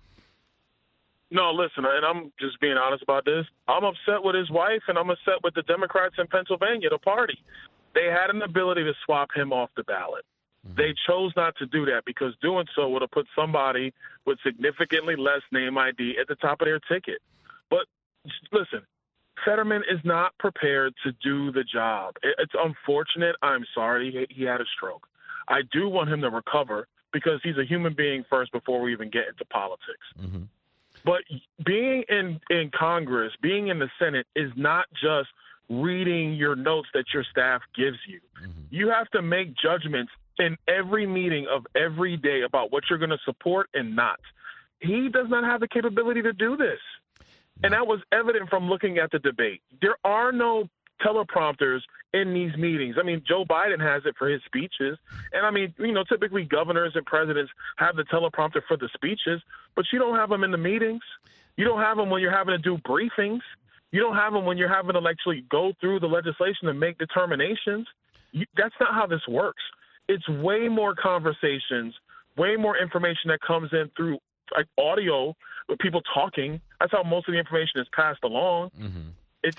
No, listen, and I'm just being honest about this. I'm upset with his wife, and I'm upset with the Democrats in Pennsylvania, the party. They had an ability to swap him off the ballot. They chose not to do that because doing so would have put somebody with significantly less name ID at the top of their ticket. But listen, Fetterman is not prepared to do the job. It's unfortunate. I'm sorry he had a stroke. I do want him to recover because he's a human being first before we even get into politics. Mm-hmm. But being in Congress, being in the Senate is not just reading your notes that your staff gives you. Mm-hmm. You have to make judgments in every meeting of every day about what you're going to support and not. He does not have the capability to do this. And that was evident from looking at the debate. There are no teleprompters in these meetings. I mean, Joe Biden has it for his speeches. And, I mean, typically governors and presidents have the teleprompter for the speeches, but you don't have them in the meetings. You don't have them when you're having to do briefings. You don't have them when you're having to actually go through the legislation and make determinations. That's not how this works. It's way more conversations, way more information that comes in through audio with people talking. That's how most of the information is passed along. Mm-hmm.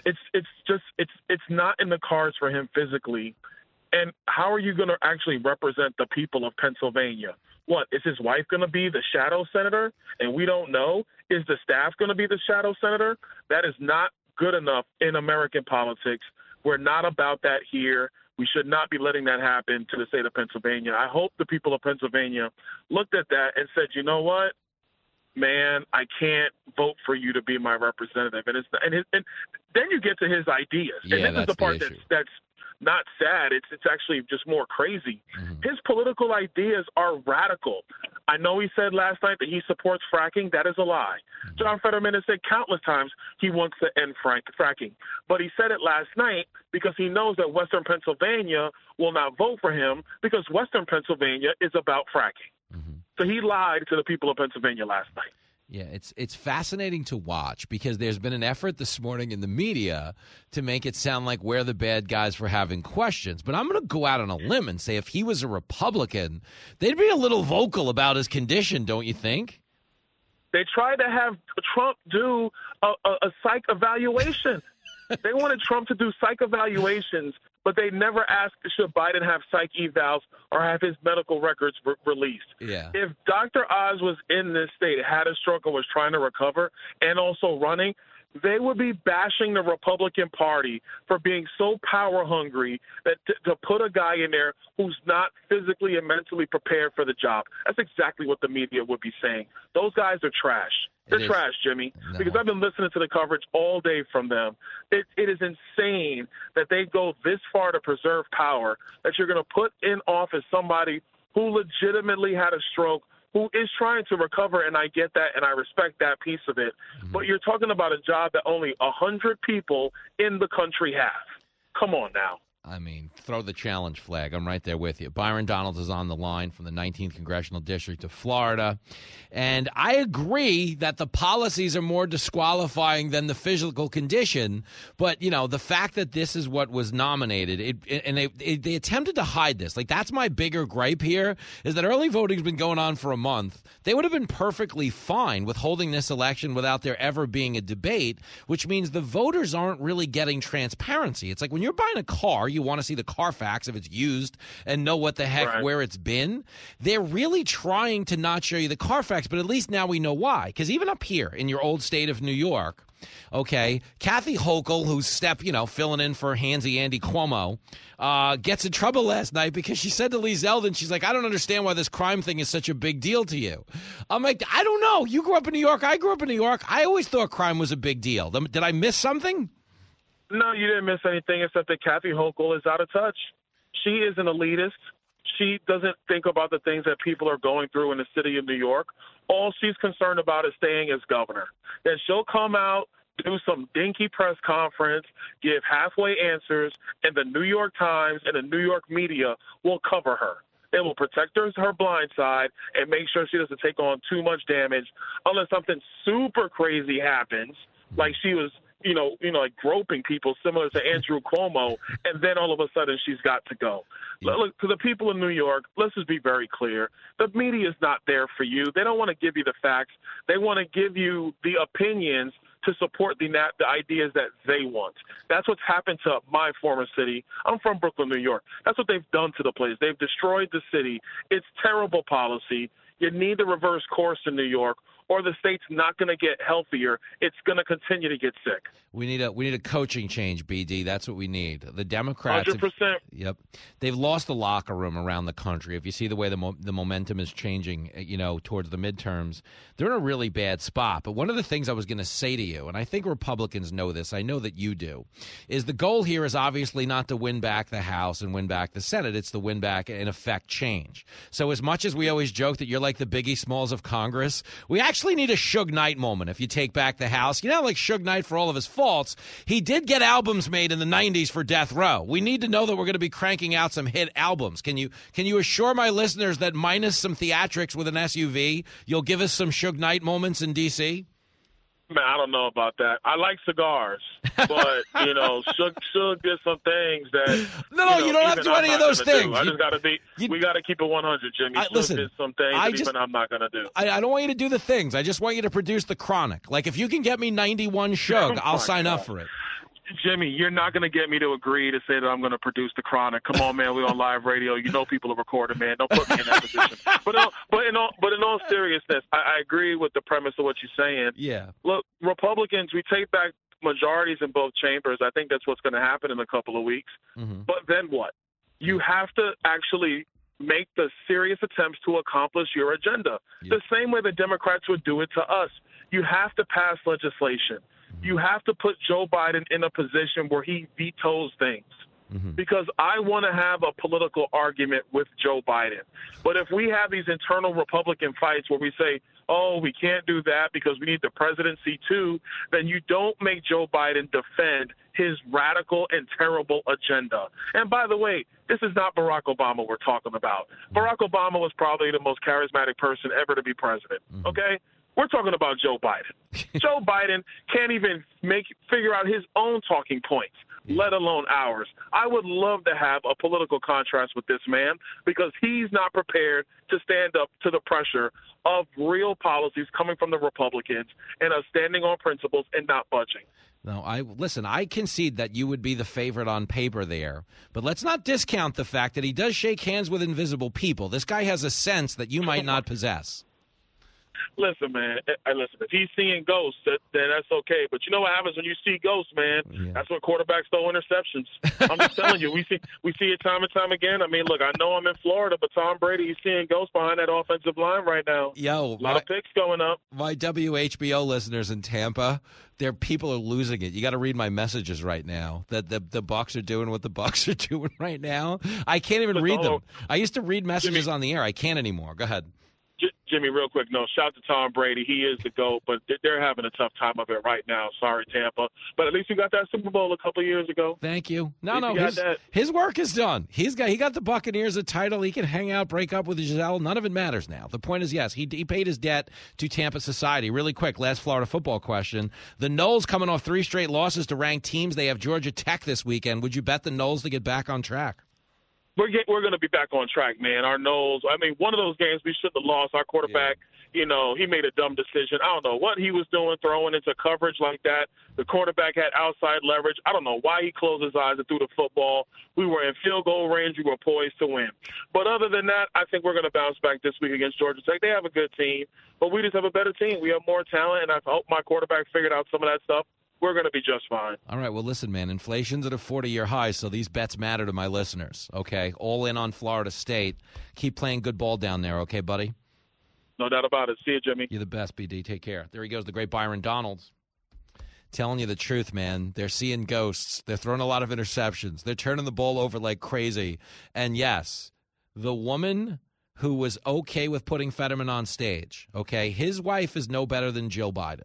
It's not in the cards for him physically. And how are you going to actually represent the people of Pennsylvania? What, is his wife going to be the shadow senator? And we don't know. Is the staff going to be the shadow senator? That is not good enough in American politics. We're not about that here. We should not be letting that happen to the state of Pennsylvania. I hope the people of Pennsylvania looked at that and said, you know what, man, I can't vote for you to be my representative. And then you get to his ideas. Yeah, and this is the part that's not sad. It's actually just more crazy. Mm-hmm. His political ideas are radical. I know he said last night that he supports fracking. That is a lie. Mm-hmm. John Fetterman has said countless times he wants to end fracking. But he said it last night because he knows that Western Pennsylvania will not vote for him because Western Pennsylvania is about fracking. Mm-hmm. So he lied to the people of Pennsylvania last night. Yeah, it's fascinating to watch because there's been an effort this morning in the media to make it sound like we're the bad guys for having questions. But I'm going to go out on a limb and say if he was a Republican, they'd be a little vocal about his condition, don't you think? They tried to have Trump do a psych evaluation. They wanted Trump to do psych evaluations, but they never asked should Biden have psych evals or have his medical records released. Yeah. If Dr. Oz was in this state, had a stroke and was trying to recover and also running, they would be bashing the Republican Party for being so power hungry that to put a guy in there who's not physically and mentally prepared for the job. That's exactly what the media would be saying. Those guys are trash. They're trash, Jimmy, because I've been listening to the coverage all day from them. It is insane that they go this far to preserve power, that you're going to put in office somebody who legitimately had a stroke, who is trying to recover, and I get that, and I respect that piece of it. But you're talking about a job that only 100 people in the country have. Come on now. I mean, throw the challenge flag. I'm right there with you. Byron Donalds is on the line from the 19th Congressional District of Florida. And I agree that the policies are more disqualifying than the physical condition. But, you know, the fact that this is what was nominated, they attempted to hide this. Like, that's my bigger gripe here, is that early voting has been going on for a month. They would have been perfectly fine with holding this election without there ever being a debate, which means the voters aren't really getting transparency. It's like when you're buying a car, you want to see the Carfax if it's used and know what the heck where it's been. They're really trying to not show you the Carfax, but at least now we know why. Because even up here in your old state of New York, okay, Kathy Hochul, who's filling in for Handsy Andy Cuomo, gets in trouble last night because she said to Lee Zeldin, she's like, I don't understand why this crime thing is such a big deal to you. I'm like, I don't know. You grew up in New York. I grew up in New York. I always thought crime was a big deal. Did I miss something? No, you didn't miss anything except that Kathy Hochul is out of touch. She is an elitist. She doesn't think about the things that people are going through in the city of New York. All she's concerned about is staying as governor. Then she'll come out, do some dinky press conference, give halfway answers, and the New York Times and the New York media will cover her. They will protect her blind side and make sure she doesn't take on too much damage unless something super crazy happens, like she was like groping people similar to Andrew Cuomo, and then all of a sudden she's got to go. Look, to the people in New York, let's just be very clear. The media is not there for you. They don't want to give you the facts. They want to give you the opinions to support the ideas that they want. That's what's happened to my former city. I'm from Brooklyn, New York. That's what they've done to the place. They've destroyed the city. It's terrible policy. You need to reverse course in New York, or the state's not going to get healthier. It's going to continue to get sick. We need a coaching change, BD. That's what we need. The Democrats, 100%. Yep, they've lost the locker room around the country. If you see the way the momentum is changing, towards the midterms, they're in a really bad spot. But one of the things I was going to say to you, and I think Republicans know this, I know that you do, is the goal here is obviously not to win back the House and win back the Senate. It's to win back, in effect, change. So as much as we always joke that you're like the Biggie Smalls of Congress, we actually need a Suge Knight moment if you take back the House. Like Suge Knight, for all of his faults, he did get albums made in the 90s for Death Row. We need to know that we're going to be cranking out some hit albums. Can you assure my listeners that minus some theatrics with an SUV, you'll give us some Suge Knight moments in D.C.? Man, I don't know about that. I like cigars, but, Suge did some things that... No, you don't have to do any of those things. I just got to we got to keep it 100, Jimmy. Suge did some things that I'm not going to do. I don't want you to do the things. I just want you to produce the Chronic. Like, if you can get me 91 Suge, I'll sign up for it. Jimmy, you're not going to get me to agree to say that I'm going to produce the Chronic. Come on, man. We're on live radio. People are recording, man. Don't put me in that position. But in all seriousness, I agree with the premise of what you're saying. Yeah. Look, Republicans, we take back majorities in both chambers. I think that's what's going to happen in a couple of weeks. Mm-hmm. But then what? You have to actually make the serious attempts to accomplish your agenda. Yeah. The same way the Democrats would do it to us. You have to pass legislation. You have to put Joe Biden in a position where he vetoes things. Mm-hmm. Because I want to have a political argument with Joe Biden. But if we have these internal Republican fights where we say, oh, we can't do that because we need the presidency too, then you don't make Joe Biden defend his radical and terrible agenda. And by the way, this is not Barack Obama we're talking about. Barack Obama was probably the most charismatic person ever to be president, okay? We're talking about Joe Biden. Joe Biden can't even figure out his own talking points, let alone ours. I would love to have a political contrast with this man because he's not prepared to stand up to the pressure of real policies coming from the Republicans and us standing on principles and not budging. No, I concede that you would be the favorite on paper there, but let's not discount the fact that he does shake hands with invisible people. This guy has a sense that you might not possess. Listen, man. Listen, if he's seeing ghosts, then that's okay. But you know what happens when you see ghosts, man? Yeah. That's when quarterbacks throw interceptions. I'm just telling you, we see it time and time again. I mean, look, I know I'm in Florida, but Tom Brady, he's seeing ghosts behind that offensive line right now. Yo, a lot of picks going up. My WHBO listeners in Tampa, people are losing it. You got to read my messages right now that the Bucs are doing what the Bucs are doing right now. I can't even read them. I used to read messages on the air. I can't anymore. Go ahead. Jimmy, real quick, no, shout to Tom Brady. He is the GOAT, but they're having a tough time of it right now. Sorry, Tampa. But at least you got that Super Bowl a couple of years ago. Thank you. No, his work is done. He got the Buccaneers a title. He can hang out, break up with Giselle. None of it matters now. The point is, yes, he paid his debt to Tampa society. Really quick, last Florida football question. The Noles coming off 3 straight losses to ranked teams. They have Georgia Tech this weekend. Would you bet the Noles to get back on track? We're going to be back on track, man. Our Noles, I mean, one of those games we shouldn't have lost. Our quarterback, he made a dumb decision. I don't know what he was doing throwing into coverage like that. The quarterback had outside leverage. I don't know why he closed his eyes and threw the football. We were in field goal range. We were poised to win. But other than that, I think we're going to bounce back this week against Georgia Tech. They have a good team, but we just have a better team. We have more talent, and I hope my quarterback figured out some of that stuff. We're going to be just fine. All right. Well, listen, man, inflation's at a 40-year high, so these bets matter to my listeners, okay? All in on Florida State. Keep playing good ball down there, okay, buddy? No doubt about it. See you, Jimmy. You're the best, BD. Take care. There he goes, the great Byron Donalds. Telling you the truth, man. They're seeing ghosts. They're throwing a lot of interceptions. They're turning the ball over like crazy. And, yes, the woman who was okay with putting Fetterman on stage, okay, his wife is no better than Jill Biden.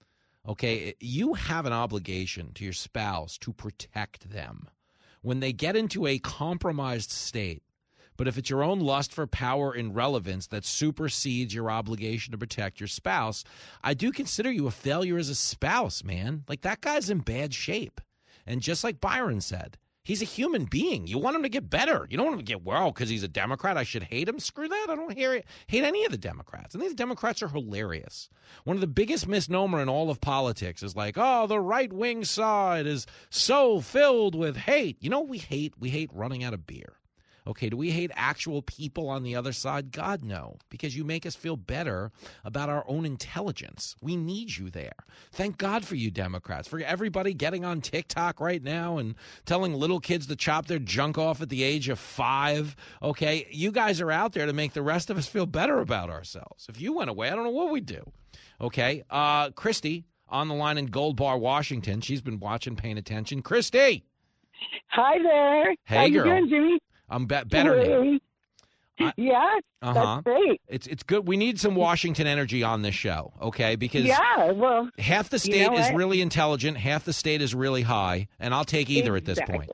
Okay, you have an obligation to your spouse to protect them when they get into a compromised state. But if it's your own lust for power and relevance that supersedes your obligation to protect your spouse, I do consider you a failure as a spouse, man. Like, that guy's in bad shape. And just like Byron said, he's a human being. You want him to get better. You don't want him to get, well, because he's a Democrat, I should hate him. Screw that. I don't hate any of the Democrats. And these Democrats are hilarious. One of the biggest misnomer in all of politics is like, oh, the right-wing side is so filled with hate. You know what we hate? We hate running out of beer. Okay, do we hate actual people on the other side? God, no, because you make us feel better about our own intelligence. We need you there. Thank God for you Democrats, for everybody getting on TikTok right now and telling little kids to chop their junk off at the age of 5. Okay, you guys are out there to make the rest of us feel better about ourselves. If you went away, I don't know what we'd do. Okay, Christy on the line in Gold Bar, Washington. She's been watching, paying attention. Christy! Hi there. Hey, How girl. you doing, Jimmy? I'm better now. Yeah, that's great. It's good. We need some Washington energy on this show, okay? Because half the state is really intelligent, half the state is really high, and I'll take either at this point.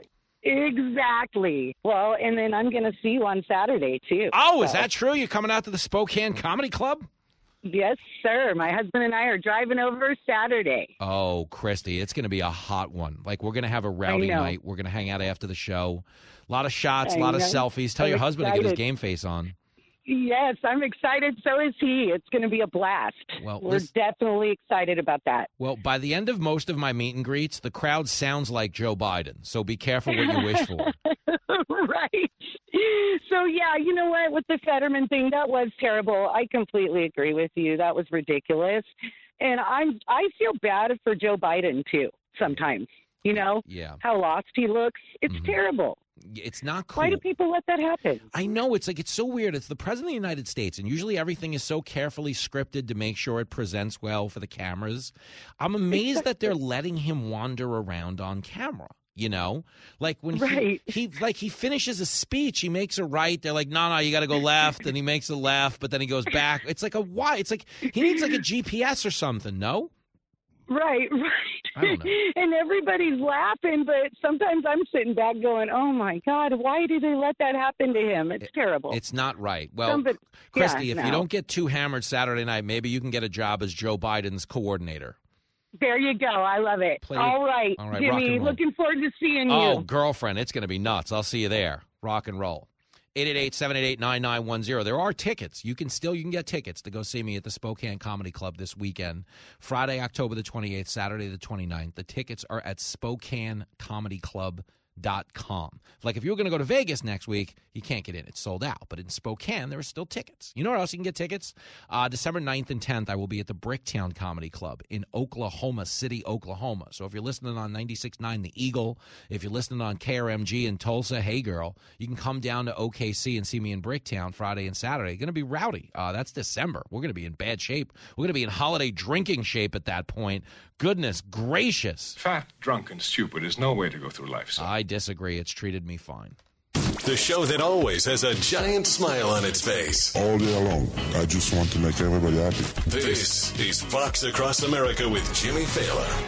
Exactly. Well, and then I'm going to see you on Saturday, too. Oh, is that true? You're coming out to the Spokane Comedy Club? Yes, sir. My husband and I are driving over Saturday. Oh, Christy, it's going to be a hot one. Like, we're going to have a rowdy night. We're going to hang out after the show. A lot of shots, a lot of selfies. Tell your husband to get his game face on. Yes, I'm excited. So is he. It's going to be a blast. Well, we're definitely excited about that. Well, by the end of most of my meet and greets, the crowd sounds like Joe Biden. So be careful what you wish for. Right. So, yeah, you know what? With the Fetterman thing, that was terrible. I completely agree with you. That was ridiculous. And I feel bad for Joe Biden, too, sometimes. You know, how lost he looks. It's terrible. It's not cool. Why do people let that happen? I know. It's so weird. It's the president of the United States, and usually everything is so carefully scripted to make sure it presents well for the cameras. I'm amazed that they're letting him wander around on camera. You know, like when he finishes a speech, he makes a right. They're like, no, you got to go left, and he makes a left, but then he goes back. It's like it's like he needs like a GPS or something. No. Right. I don't know. And everybody's laughing, but sometimes I'm sitting back going, oh, my God, why did they let that happen to him? It's terrible. It's not right. Well, Christy, if you don't get too hammered Saturday night, maybe you can get a job as Joe Biden's coordinator. There you go. I love it. All right, Jimmy, looking forward to seeing you. Oh, girlfriend, it's going to be nuts. I'll see you there. Rock and roll. 888-788-9910. There are tickets. You can get tickets to go see me at the Spokane Comedy Club this weekend. Friday, October the 28th, Saturday the 29th. The tickets are at SpokaneComedyClub.com. Like, if you were going to go to Vegas next week, you can't get in. It's sold out. But in Spokane, there are still tickets. You know where else you can get tickets? December 9th and 10th, I will be at the Bricktown Comedy Club in Oklahoma City, Oklahoma. So if you're listening on 96.9 The Eagle, if you're listening on KRMG in Tulsa, hey, girl, you can come down to OKC and see me in Bricktown Friday and Saturday. Going to be rowdy. That's December. We're going to be in bad shape. We're going to be in holiday drinking shape at that point. Goodness gracious. Fat, drunk, and stupid is no way to go through life, son. I disagree. It's treated me fine. The show that always has a giant smile on its face. All day long, I just want to make everybody happy. This is Fox Across America with Jimmy Failla.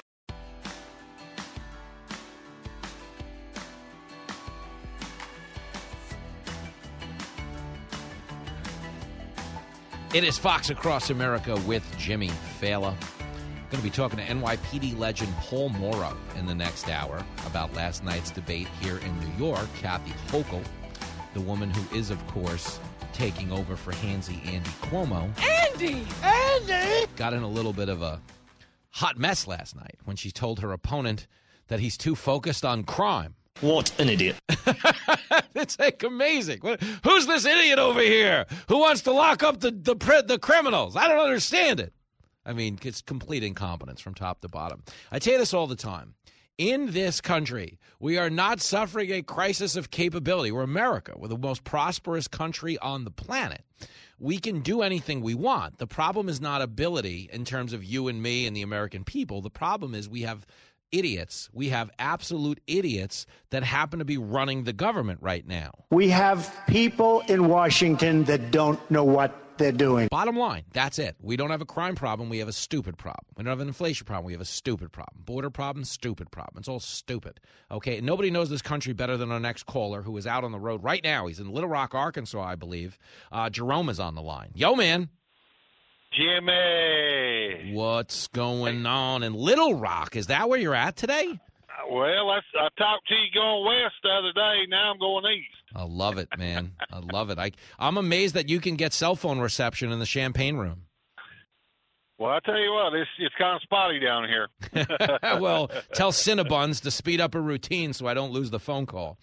It is Fox Across America with Jimmy Failla. Going to be talking to NYPD legend Paul Mauro in the next hour about last night's debate here in New York. Kathy Hochul, the woman who is, of course, taking over for handsy Andy Cuomo. Andy! Got in a little bit of a hot mess last night when she told her opponent that he's too focused on crime. What an idiot. It's like amazing. Who's this idiot over here who wants to lock up the criminals? I don't understand it. I mean, it's complete incompetence from top to bottom. I tell you this all the time. In this country, we are not suffering a crisis of capability. We're America. We're the most prosperous country on the planet. We can do anything we want. The problem is not ability in terms of you and me and the American people. The problem is we have idiots. We have absolute idiots that happen to be running the government right now. We have people in Washington that don't know what they're doing. Bottom line, that's it. We don't have a crime problem. We have a stupid problem. We don't have an inflation problem. We have a stupid problem. Border problem, stupid problem. It's all stupid. Okay, nobody knows this country better than our next caller, who is out on the road right now. He's in Little Rock, Arkansas, I believe. Jerome is on the line. Yo, man. Jimmy. What's going on in Little Rock? Is that where you're at today? Well, I talked to you going west the other day. Now I'm going east. I love it, man. I love it. I'm amazed that you can get cell phone reception in the Champagne Room. Well, I tell you what, it's kind of spotty down here. Well, tell Cinnabons to speed up a routine so I don't lose the phone call.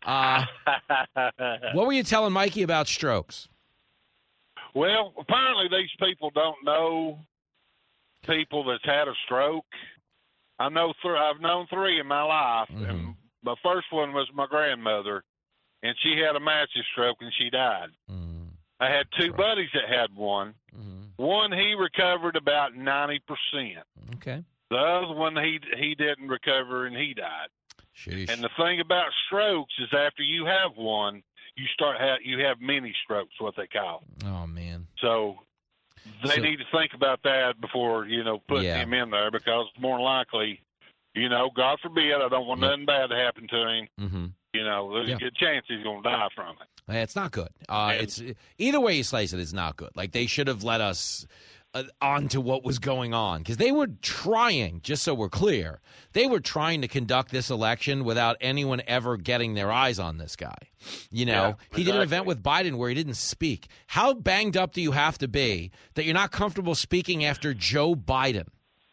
What were you telling Mikey about strokes? Well, apparently these people don't know people that's had a stroke. I've known three in my life, and the first one was my grandmother, and she had a massive stroke and she died. I had two buddies that had one. One, he recovered about 90%. Okay. The other one, he didn't recover and he died. Sheesh. And the thing about strokes is after you have one, you have mini strokes, what they call. Oh man. So they need to think about that before, putting him in there, because more than likely, God forbid, I don't want nothing bad to happen to him. There's a good chance he's going to die from it. It's not good. It's either way you slice it, it's not good. Like, they should have let us on to what was going on, because they were trying, just so we're clear, they were trying to conduct this election without anyone ever getting their eyes on this guy. He did an event with Biden where he didn't speak. How banged up do you have to be that you're not comfortable speaking after Joe Biden?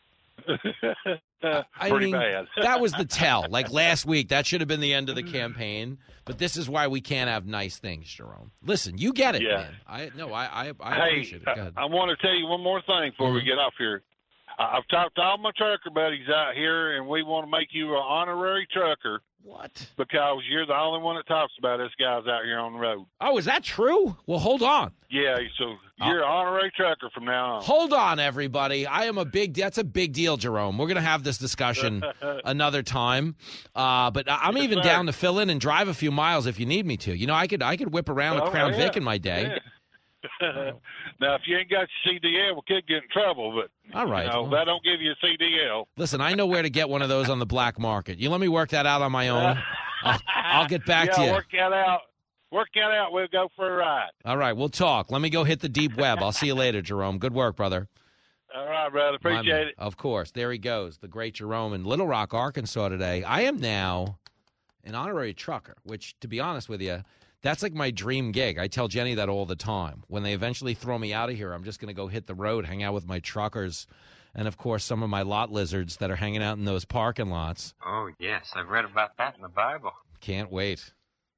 Pretty bad. That was the tell. Like last week, that should have been the end of the campaign. But this is why we can't have nice things, Jerome. Listen, you get it, man. I appreciate it. Go ahead. I want to tell you one more thing before we get off here. I've talked to all my trucker buddies out here, and we want to make you an honorary trucker. What? Because you're the only one that talks about us guys out here on the road. Oh, is that true? Well, hold on. Yeah, so you're an honorary trucker from now on. Hold on, everybody. That's a big deal, Jerome. We're going to have this discussion another time. But I'm even down to fill in and drive a few miles if you need me to. I could whip around a Crown Vic in my day. Yeah. Now, if you ain't got your CDL, we could get in trouble, but all right, that don't give you a CDL. Listen, I know where to get one of those on the black market. You let me work that out on my own. I'll get back to you. Work that out. We'll go for a ride. All right, we'll talk. Let me go hit the deep web. I'll see you later, Jerome. Good work, brother. All right, brother. Appreciate it. Of course. There he goes, the great Jerome in Little Rock, Arkansas today. I am now an honorary trucker, which, to be honest with you, that's like my dream gig. I tell Jenny that all the time. When they eventually throw me out of here, I'm just going to go hit the road, hang out with my truckers, And, of course, some of my lot lizards that are hanging out in those parking lots. Oh, yes. I've read about that in the Bible. Can't wait.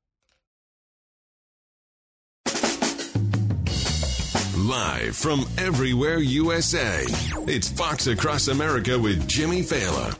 Live from everywhere USA, it's Fox Across America with Jimmy Fallon.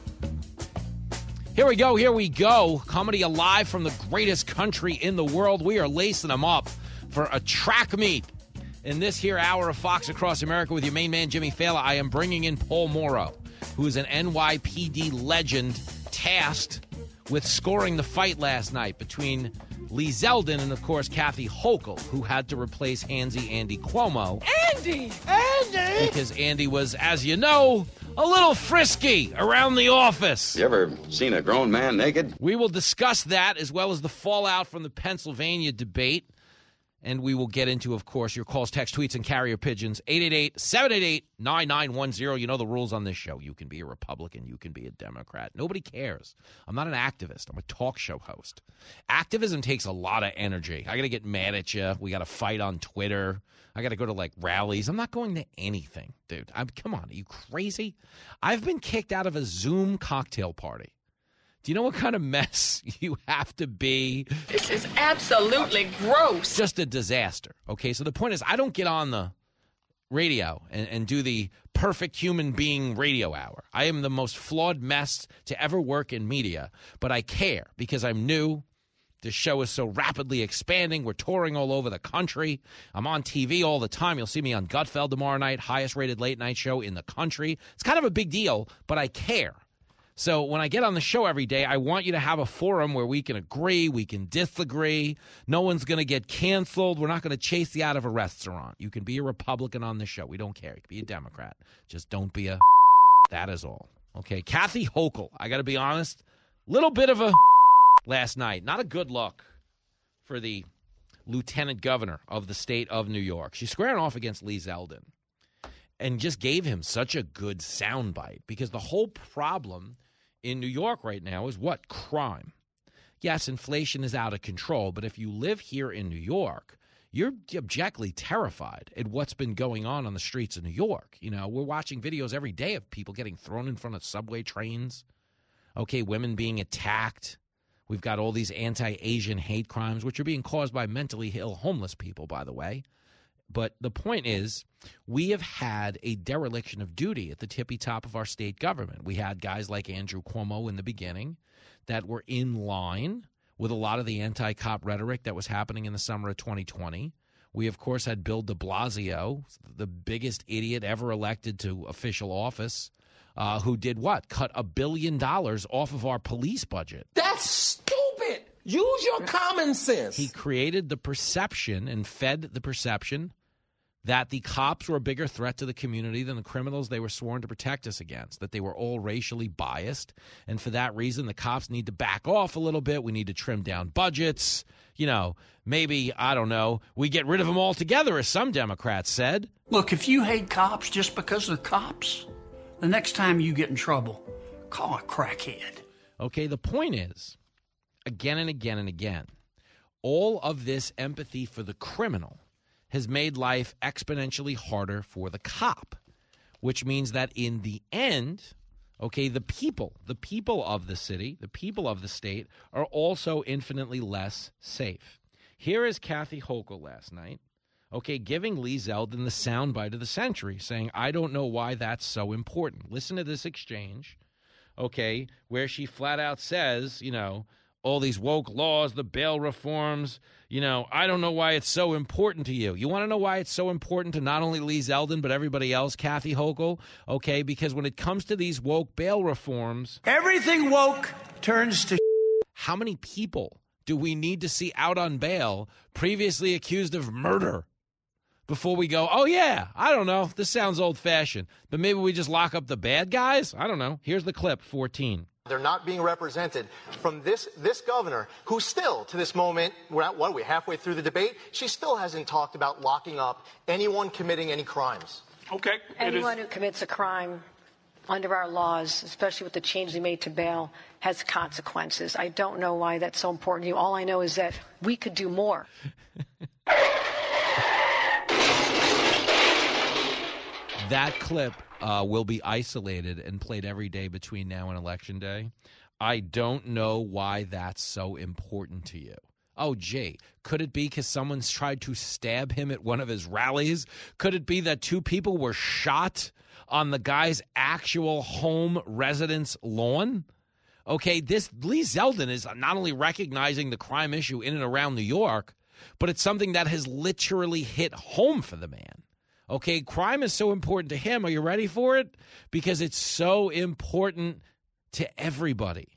Here we go. Coming to you live from the greatest country in the world. We are lacing them up for a track meet. In this here hour of Fox Across America with your main man, Jimmy Fallon, I am bringing in Paul Morrow, who is an NYPD legend tasked with scoring the fight last night between Lee Zeldin and, of course, Kathy Hochul, who had to replace Handsy Andy Cuomo. Andy! Because Andy was, as you know, a little frisky around the office. You ever seen a grown man naked? We will discuss that as well as the fallout from the Pennsylvania debate. And we will get into, of course, your calls, text, tweets, and carrier pigeons. 888-788-9910. You know the rules on this show. You can be a Republican. You can be a Democrat. Nobody cares. I'm not an activist. I'm a talk show host. Activism takes a lot of energy. I got to get mad at you. We got to fight on Twitter. I got to go to, like, rallies. I'm not going to anything, dude. Come on. Are you crazy? I've been kicked out of a Zoom cocktail party. Do you know what kind of mess you have to be? This is absolutely gross. Just a disaster. Okay, so the point is I don't get on the radio and do the perfect human being radio hour. I am the most flawed mess to ever work in media, but I care because I'm new. The show is so rapidly expanding. We're touring all over the country. I'm on TV all the time. You'll see me on Gutfeld tomorrow night, highest rated late night show in the country. It's kind of a big deal, but I care. So when I get on the show every day, I want you to have a forum where we can agree, we can disagree. No one's going to get canceled. We're not going to chase you out of a restaurant. You can be a Republican on the show. We don't care. You can be a Democrat. Just don't be a that is all. Okay, Kathy Hochul, I got to be honest, little bit of a last night. Not a good look for the lieutenant governor of the state of New York. She's squaring off against Lee Zeldin and just gave him such a good soundbite because the whole problem in New York right now is what? Crime. Yes, inflation is out of control, but if you live here in New York, you're objectively terrified at what's been going on the streets of New York. You know, we're watching videos every day of people getting thrown in front of subway trains. Okay, women being attacked. We've got all these anti-Asian hate crimes, which are being caused by mentally ill homeless people, by the way. But the point is, we have had a dereliction of duty at the tippy top of our state government. We had guys like Andrew Cuomo in the beginning that were in line with a lot of the anti-cop rhetoric that was happening in the summer of 2020. We, of course, had Bill de Blasio, the biggest idiot ever elected to official office, who did what? Cut $1 billion off of our police budget. That's stupid. Use your common sense. He created the perception and fed the perception that the cops were a bigger threat to the community than the criminals they were sworn to protect us against, that they were all racially biased. And for that reason, the cops need to back off a little bit. We need to trim down budgets. You know, maybe, I don't know, we get rid of them altogether, as some Democrats said. Look, if you hate cops just because they're cops, the next time you get in trouble, call a crackhead. Okay, the point is, again and again and again, all of this empathy for the criminal has made life exponentially harder for the cop, which means that in the end, okay, the people of the city, the people of the state are also infinitely less safe. Here is Kathy Hochul last night, okay, giving Lee Zeldin the soundbite of the century, saying, I don't know why that's so important. Listen to this exchange, okay, where she flat out says, you know, all these woke laws, the bail reforms, you know, I don't know why it's so important to you. You want to know why it's so important to not only Lee Zeldin, but everybody else, Kathy Hochul? Okay, because when it comes to these woke bail reforms, everything woke turns to how many people do we need to see out on bail previously accused of murder before we go, oh, yeah, I don't know, this sounds old-fashioned, but maybe we just lock up the bad guys? I don't know. Here's the clip, 14. They're not being represented from this governor, who still, to this moment, we're halfway through the debate, she still hasn't talked about locking up anyone committing any crimes. Okay. Anyone who commits a crime under our laws, especially with the change they made to bail, has consequences. I don't know why that's so important to you. All I know is that we could do more. That clip will be isolated and played every day between now and Election Day. I don't know why that's so important to you. Oh, gee, could it be because someone's tried to stab him at one of his rallies? Could it be that 2 people were shot on the guy's actual home residence lawn? Okay, this Lee Zeldin is not only recognizing the crime issue in and around New York, but it's something that has literally hit home for the man. Okay, crime is so important to him. Are you ready for it? Because it's so important to everybody.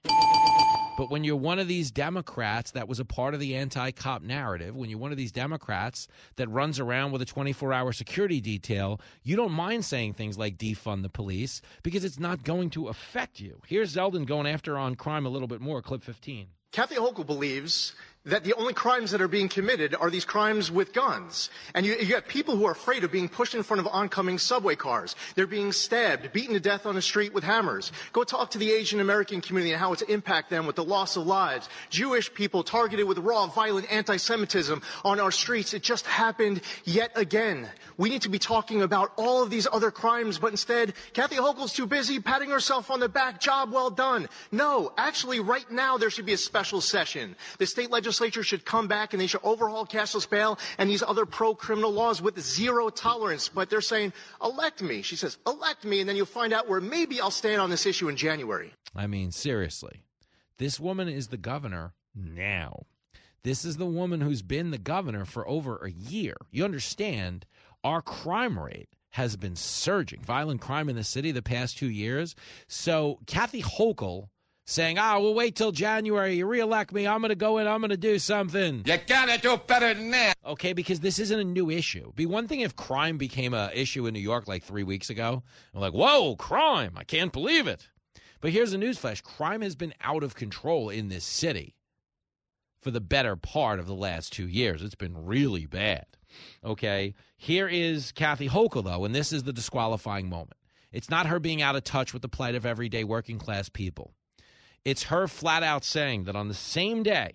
But when you're one of these Democrats that was a part of the anti-cop narrative, when you're one of these Democrats that runs around with a 24-hour security detail, you don't mind saying things like defund the police because it's not going to affect you. Here's Zeldin going after on crime a little bit more. Clip 15. Kathy Hochul believes that the only crimes that are being committed are these crimes with guns. And you have people who are afraid of being pushed in front of oncoming subway cars. They're being stabbed, beaten to death on the street with hammers. Go talk to the Asian American community and how it's impact them with the loss of lives. Jewish people targeted with raw, violent anti-Semitism on our streets. It just happened yet again. We need to be talking about all of these other crimes, but instead, Kathy Hochul's too busy patting herself on the back. Job well done. No, actually, right now, there should be a special session. The state legislature should come back and they should overhaul cashless bail and these other pro-criminal laws with zero tolerance. But they're saying, elect me. She says, elect me, and then you'll find out where maybe I'll stand on this issue in January. I mean, seriously. This woman is the governor now. This is the woman who's been the governor for over a year. You understand, our crime rate has been surging. Violent crime in the city the past 2 years. So Kathy Hochul saying, we'll wait till January, you reelect me, I'm going to go in, I'm going to do something. You gotta do better than that. Okay, because this isn't a new issue. It'd be one thing if crime became an issue in New York like 3 weeks ago. I'm like, whoa, crime, I can't believe it. But here's a newsflash. Crime has been out of control in this city for the better part of the last 2 years. It's been really bad. Okay, here is Kathy Hochul, though, and this is the disqualifying moment. It's not her being out of touch with the plight of everyday working class people. It's her flat out saying that on the same day,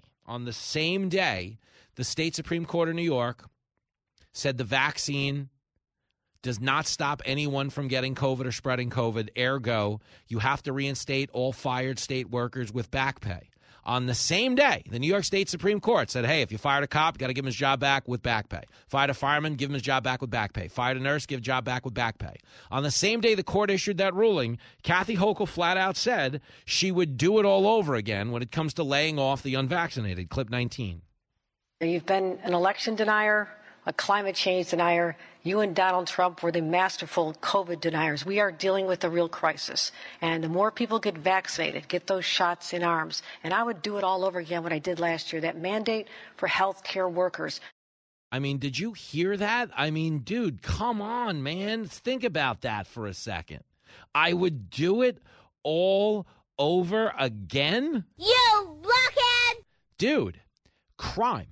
the state Supreme Court of New York said the vaccine does not stop anyone from getting COVID or spreading COVID. Ergo, you have to reinstate all fired state workers with back pay. On the same day, the New York State Supreme Court said, hey, if you fired a cop, you got to give him his job back with back pay. Fired a fireman, give him his job back with back pay. Fired a nurse, give job back with back pay. On the same day the court issued that ruling, Kathy Hochul flat out said she would do it all over again when it comes to laying off the unvaccinated. Clip 19. You've been an election denier, a climate change denier. You and Donald Trump were the masterful COVID deniers. We are dealing with a real crisis. And the more people get vaccinated, get those shots in arms, and I would do it all over again what I did last year, that mandate for healthcare workers. I mean, did you hear that? I mean, dude, come on, man. Think about that for a second. I would do it all over again? You blockhead! Dude, crime,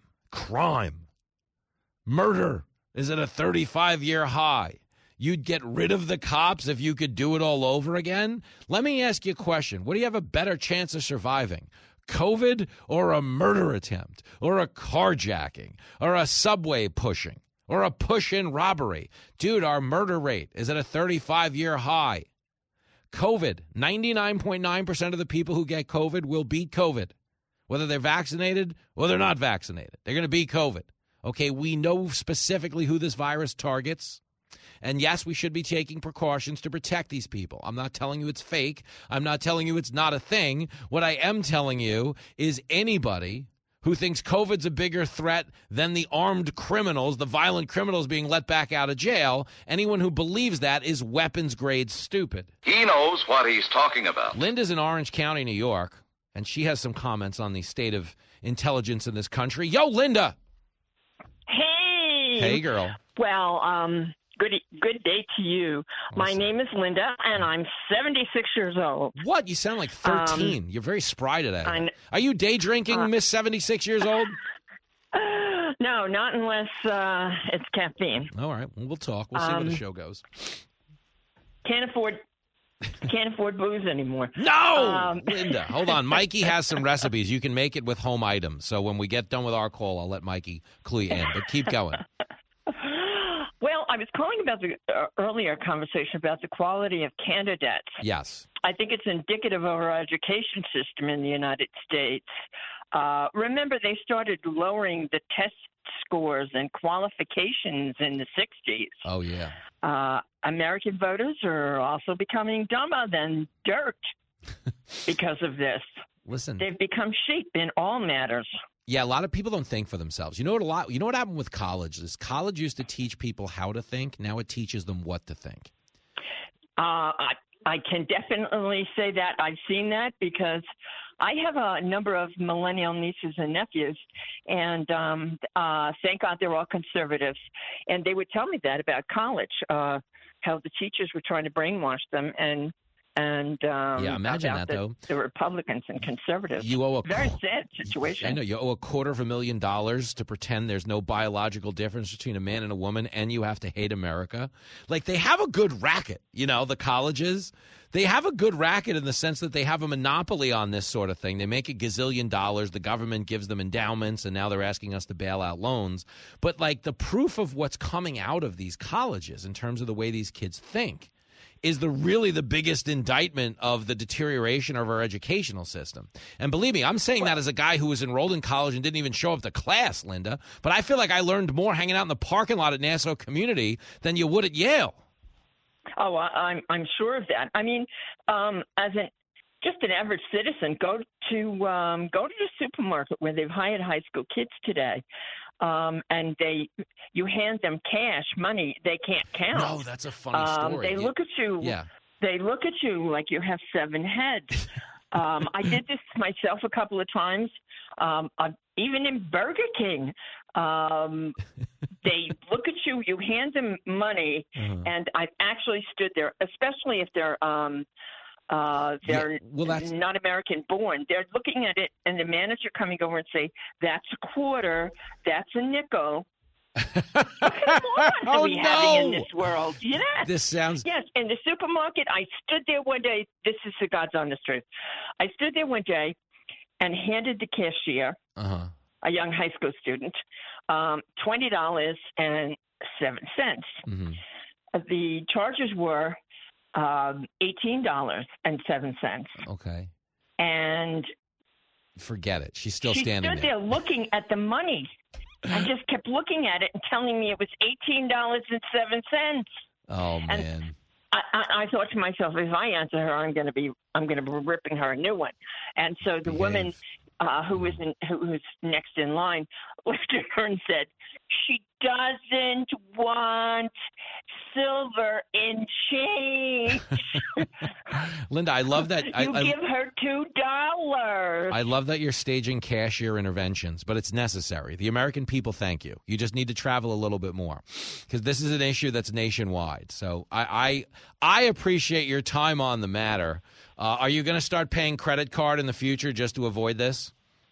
murder is at a 35-year high. You'd get rid of the cops if you could do it all over again? Let me ask you a question. What do you have a better chance of surviving? COVID or a murder attempt or a carjacking or a subway pushing or a push-in robbery? Dude, our murder rate is at a 35-year high. COVID, 99.9% of the people who get COVID will beat COVID. Whether they're vaccinated or they're not vaccinated, they're going to beat COVID. Okay, we know specifically who this virus targets. And yes, we should be taking precautions to protect these people. I'm not telling you it's fake. I'm not telling you it's not a thing. What I am telling you is anybody who thinks COVID's a bigger threat than the armed criminals, the violent criminals being let back out of jail, anyone who believes that is weapons-grade stupid. He knows what he's talking about. Linda's in Orange County, New York, and she has some comments on the state of intelligence in this country. Yo, Linda! Hey. Hey, girl. Well, good day to you. Awesome. My name is Linda, and I'm 76 years old. What? You sound like 13. You're very spry today. Are you day drinking, Miss 76 years old? No, not unless it's caffeine. All right. Well, we'll talk. We'll see where the show goes. Can't afford booze anymore. No! Linda, hold on. Mikey has some recipes. You can make it with home items. So when we get done with our call, I'll let Mikey clue you in. But keep going. Well, I was calling about the earlier conversation about the quality of candidates. Yes. I think it's indicative of our education system in the United States. Remember, they started lowering the test scores and qualifications in the 60s. Oh, yeah. American voters are also becoming dumber than dirt because of this. Listen. They've become sheep in all matters. Yeah, a lot of people don't think for themselves. You know what happened with college is college used to teach people how to think. Now it teaches them what to think. I can definitely say that. I've seen that because I have a number of millennial nieces and nephews, and thank God they're all conservatives. And they would tell me that about college, how the teachers were trying to brainwash them and imagine about that, though. The Republicans and conservatives. You owe very sad situation. I know you owe $250,000 to pretend there's no biological difference between a man and a woman, and you have to hate America. Like, they have a good racket, the colleges. They have a good racket in the sense that they have a monopoly on this sort of thing. They make $1 gazillion. The government gives them endowments, and now they're asking us to bail out loans. But, like, the proof of what's coming out of these colleges in terms of the way these kids think is really the biggest indictment of the deterioration of our educational system. And believe me, I'm saying that as a guy who was enrolled in college and didn't even show up to class, Linda. But I feel like I learned more hanging out in the parking lot at Nassau Community than you would at Yale. Oh, I'm sure of that. I mean, as just an average citizen, go to the supermarket where they've hired high school kids today. And you hand them cash, money they can't count. No, that's a funny story. They look at you. Yeah. They look at you like you have 7 heads. I did this myself a couple of times. Even in Burger King, they look at you. You hand them money, and I've actually stood there, especially if they're not American born. They're looking at it, and the manager coming over and say, "That's a quarter. That's a nickel." What are we having in this world? Yes. This sounds. Yes, in the supermarket, I stood there one day. This is the God's honest truth. I stood there one day and handed the cashier, a young high school student, $20.07. Mm-hmm. The charges were $18.07. Okay. And forget it. She's still standing there. She stood there looking at the money. I just kept looking at it and telling me it was $18.07. Oh, man. I thought to myself, if I answer her, I'm going to be ripping her a new one. And so the woman who was next in line looked at her and said, "She doesn't want silver in change." Linda, I love that. You give her $2. I love that you're staging cashier interventions, but it's necessary. The American people thank you. You just need to travel a little bit more because this is an issue that's nationwide. So I appreciate your time on the matter. Are you going to start paying credit card in the future just to avoid this?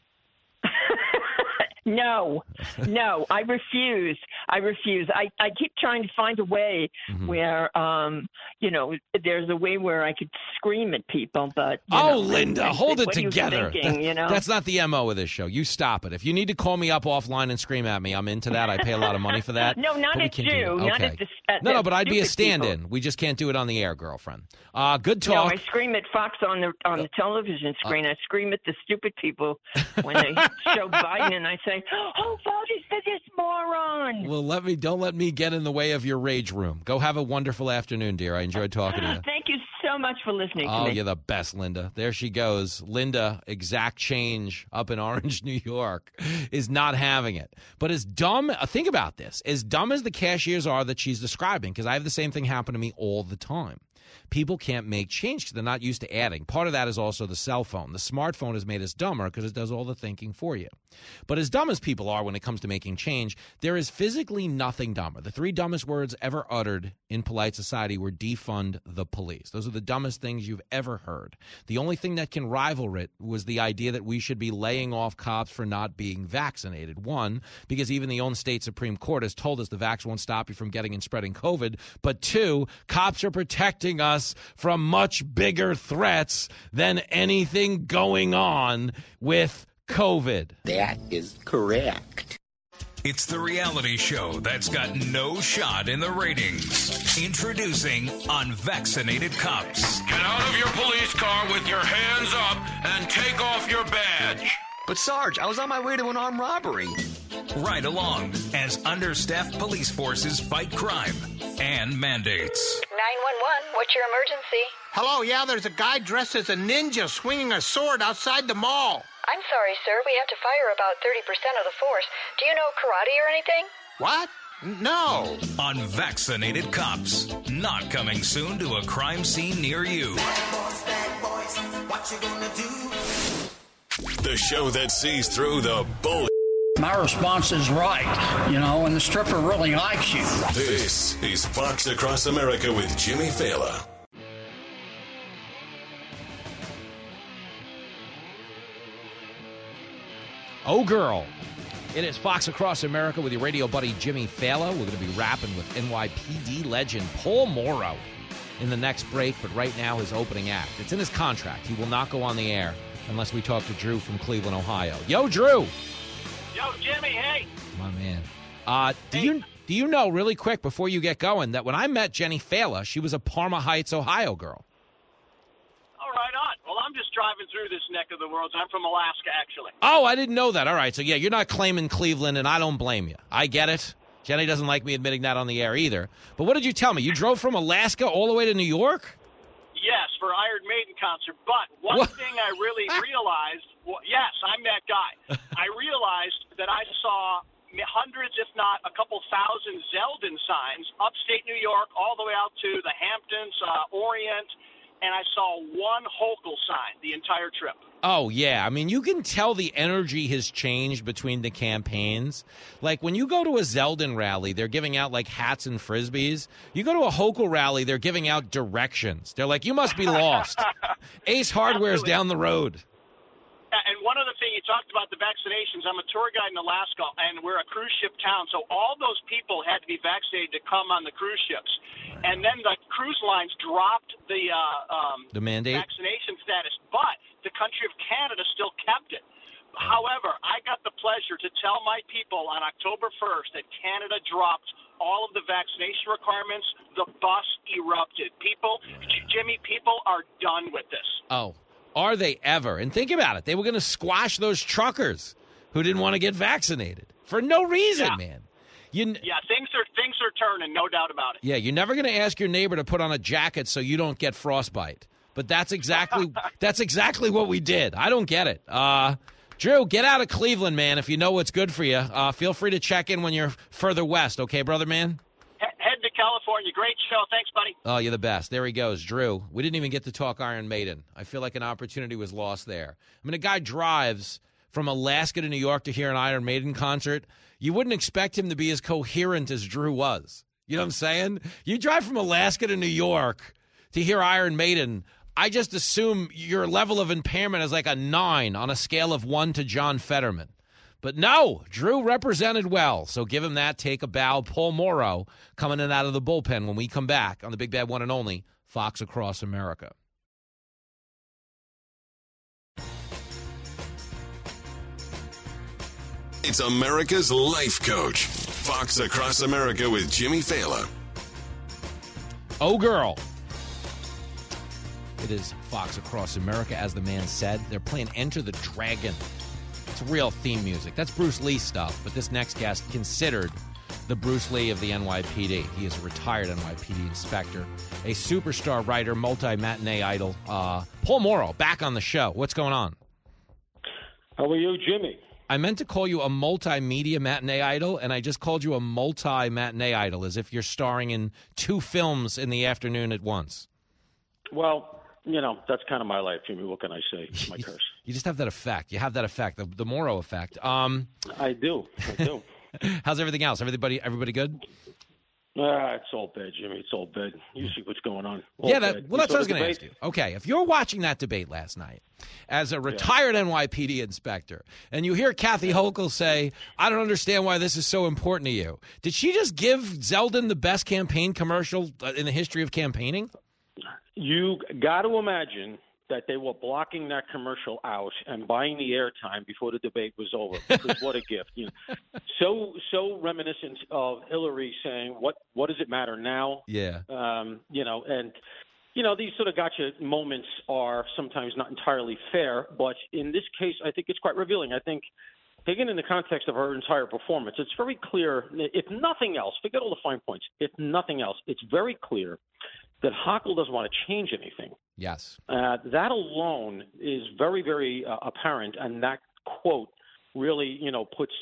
No, I refuse. I keep trying to find a way where, there's a way where I could scream at people, but Linda, hold it together. Thinking, That's not the MO of this show. You stop it. If you need to call me up offline and scream at me, I'm into that. I pay a lot of money for that. No, not at you. Okay. Not at no, but I'd be a stand-in. People. We just can't do it on the air, girlfriend. Good talk. No, I scream at Fox on the television screen. I scream at the stupid people when they show Biden, and I say, "Oh, voters for this moron." Well, don't let me get in the way of your rage room. Go have a wonderful afternoon, dear. I enjoyed talking to you. Thank you so much for listening to me. Oh, you're the best, Linda. There she goes. Linda, Exact Change up in Orange, New York, is not having it. But as dumb, think about this, as dumb as the cashiers are that she's describing, because I have the same thing happen to me all the time. People can't make change because they're not used to adding. Part of that is also the cell phone. The smartphone has made us dumber because it does all the thinking for you. But as dumb as people are when it comes to making change, there is physically nothing dumber. The 3 dumbest words ever uttered in polite society were defund the police. Those are the dumbest things you've ever heard. The only thing that can rival it was the idea that we should be laying off cops for not being vaccinated. One, because even the own state Supreme Court has told us the vax won't stop you from getting and spreading COVID. But 2, cops are protecting us from much bigger threats than anything going on with COVID. That is correct. It's the reality show that's got no shot in the ratings. Introducing Unvaccinated Cops. Get out of your police car with your hands up and take off your badge. But Sarge, I was on my way to an armed robbery. Ride along as understaffed police forces fight crime and mandates. 911, what's your emergency? Hello, yeah, there's a guy dressed as a ninja swinging a sword outside the mall. I'm sorry, sir. We have to fire about 30% of the force. Do you know karate or anything? What? No. Unvaccinated Cops. Not coming soon to a crime scene near you. Bad boys, what you gonna do? The show that sees through the bull. My response is right, and the stripper really likes you. This is Fox Across America with Jimmy Fallon. Oh, girl. It is Fox Across America with your radio buddy Jimmy Fallon. We're going to be rapping with NYPD legend Paul Morrow in the next break, but right now his opening act. It's in his contract. He will not go on the air unless we talk to Drew from Cleveland, Ohio. Yo, Drew. Yo, Jimmy, hey. My man. Do you know, really quick, before you get going, that when I met Jenny Fallon, she was a Parma Heights, Ohio girl? Oh, right on. Well, I'm just driving through this neck of the world. I'm from Alaska, actually. Oh, I didn't know that. All right, so yeah, you're not claiming Cleveland, and I don't blame you. I get it. Jenny doesn't like me admitting that on the air either. But what did you tell me? You drove from Alaska all the way to New York? Yes, for Iron Maiden concert. But one thing I really realized, yes, I'm that guy. I realized that I saw hundreds, if not a couple thousand Zeldin signs, upstate New York, all the way out to the Hamptons, Orient, and I saw one Hochul sign the entire trip. Oh, yeah. I mean, you can tell the energy has changed between the campaigns. Like, when you go to a Zeldin rally, they're giving out, like, hats and Frisbees. You go to a Hochul rally, they're giving out directions. They're like, you must be lost. Ace Hardware's down the road. And one other thing, you talked about the vaccinations. I'm a tour guide in Alaska, and we're a cruise ship town, so all those people had to be vaccinated to come on the cruise ships. And then the cruise lines dropped the mandate vaccination status, but the country of Canada still kept it. However, I got the pleasure to tell my people on October 1st that Canada dropped all of the vaccination requirements. The bus erupted. Jimmy, people are done with this. Oh. Are they ever? And think about it. They were going to squash those truckers who didn't want to get vaccinated for no reason, man. Things are turning, no doubt about it. Yeah, you're never going to ask your neighbor to put on a jacket so you don't get frostbite. But that's exactly what we did. I don't get it. Drew, get out of Cleveland, man, if you know what's good for you. Feel free to check in when you're further west, okay, brother man? Head to California. Great show. Thanks, buddy. Oh, you're the best. There he goes, Drew. We didn't even get to talk Iron Maiden. I feel like an opportunity was lost there. I mean, a guy drives from Alaska to New York to hear an Iron Maiden concert. You wouldn't expect him to be as coherent as Drew was. You know what I'm saying? You drive from Alaska to New York to hear Iron Maiden. I just assume your level of impairment is like a 9 on a scale of 1 to John Fetterman. But no, Drew represented well, so give him that. Take a bow. Paul Morrow coming in out of the bullpen when we come back on the Big Bad One and Only Fox Across America. It's America's Life Coach. Fox Across America with Jimmy Fallon. Oh, girl. It is Fox Across America, as the man said. They're playing Enter the Dragon. It's real theme music. That's Bruce Lee stuff, but this next guest considered the Bruce Lee of the NYPD. He is a retired NYPD inspector, a superstar writer, multi-matinee idol. Paul Morrow, back on the show. What's going on? How are you, Jimmy? I meant to call you a multimedia matinee idol, and I just called you a multi-matinee idol, as if you're starring in 2 films in the afternoon at once. Well, that's kind of my life, Jimmy. What can I say? It's my curse. You just have that effect. You have that effect, the Morrow effect. I do. How's everything else? Everybody good? It's all bad, Jimmy. It's all bad. You see what's going on. That's what I was going to ask you. Okay, if you're watching that debate last night as a retired NYPD inspector and you hear Kathy Hochul say, I don't understand why this is so important to you, did she just give Zeldin the best campaign commercial in the history of campaigning? You got to imagine that they were blocking that commercial out and buying the airtime before the debate was over. Because what a gift! So reminiscent of Hillary saying, "What does it matter now?" Yeah. These sort of gotcha moments are sometimes not entirely fair, but in this case, I think it's quite revealing. I think, taken in the context of her entire performance, it's very clear, if nothing else, forget all the fine points, if nothing else, it's very clear that Hochul doesn't want to change anything. Yes. That alone is very, very apparent, and that quote really, puts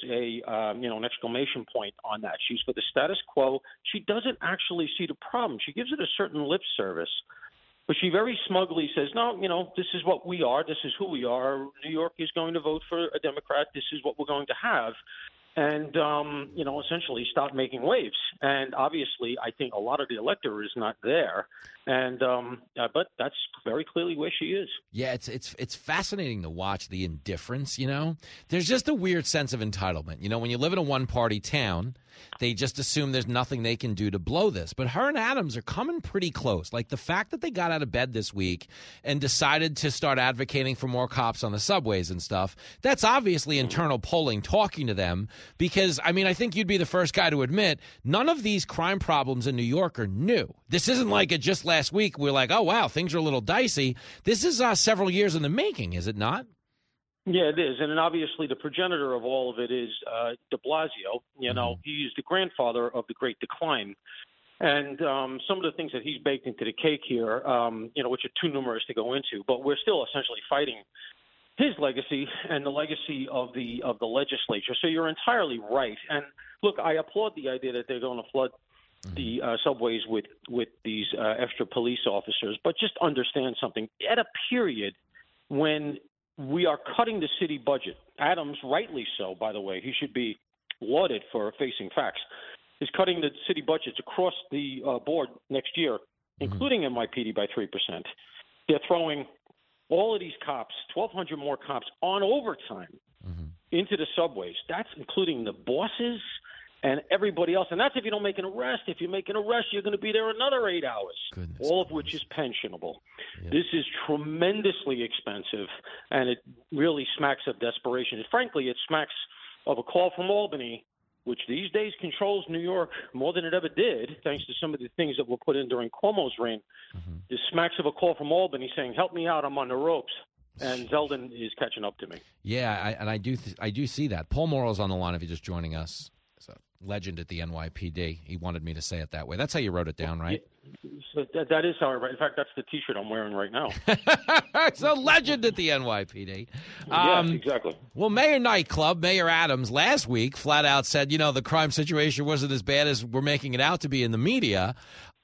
an exclamation point on that. She's for the status quo. She doesn't actually see the problem. She gives it a certain lip service, but she very smugly says, no, this is what we are. This is who we are. New York is going to vote for a Democrat. This is what we're going to have. And, essentially stop making waves. And obviously, I think a lot of the electorate is not there. And but that's very clearly where she is. Yeah, it's fascinating to watch the indifference, There's just a weird sense of entitlement. When you live in a one-party town, they just assume there's nothing they can do to blow this. But her and Adams are coming pretty close. Like the fact that they got out of bed this week and decided to start advocating for more cops on the subways and stuff, that's obviously internal polling talking to them. Because, I think you'd be the first guy to admit none of these crime problems in New York are new. This isn't like it just last week we're like, oh, wow, things are a little dicey. This is several years in the making, is it not? Yeah, it is. And then obviously the progenitor of all of it is de Blasio. He's the grandfather of the Great Decline. And some of the things that he's baked into the cake here, which are too numerous to go into, but we're still essentially fighting his legacy and the legacy of the legislature. So you're entirely right. And look, I applaud the idea that they're going to flood the subways with these extra police officers, but just understand something. At a period when we are cutting the city budget, Adams, rightly so, by the way, he should be lauded for facing facts, is cutting the city budgets across the board next year, including NYPD, by 3%. They're throwing all of these cops, 1,200 more cops on overtime into the subways. That's including the bosses and everybody else. And that's if you don't make an arrest. If you make an arrest, you're going to be there another 8 hours, all of which is pensionable. Yeah. This is tremendously expensive, and it really smacks of desperation. And frankly, it smacks of a call from Albany, which these days controls New York more than it ever did, thanks to some of the things that were put in during Cuomo's reign. This smacks of a call from Albany saying, help me out, I'm on the ropes. And Zeldin is catching up to me. Yeah, I do see that. Paul Morrill's on the line if you're just joining us. He's a legend at the NYPD. He wanted me to say it that way. That's how you wrote it down, right? So that is how I write. In fact, that's the T-shirt I'm wearing right now. It's a legend at the NYPD. Yes, exactly. Well, Mayor Nightclub, Mayor Adams, last week flat out said, the crime situation wasn't as bad as we're making it out to be in the media.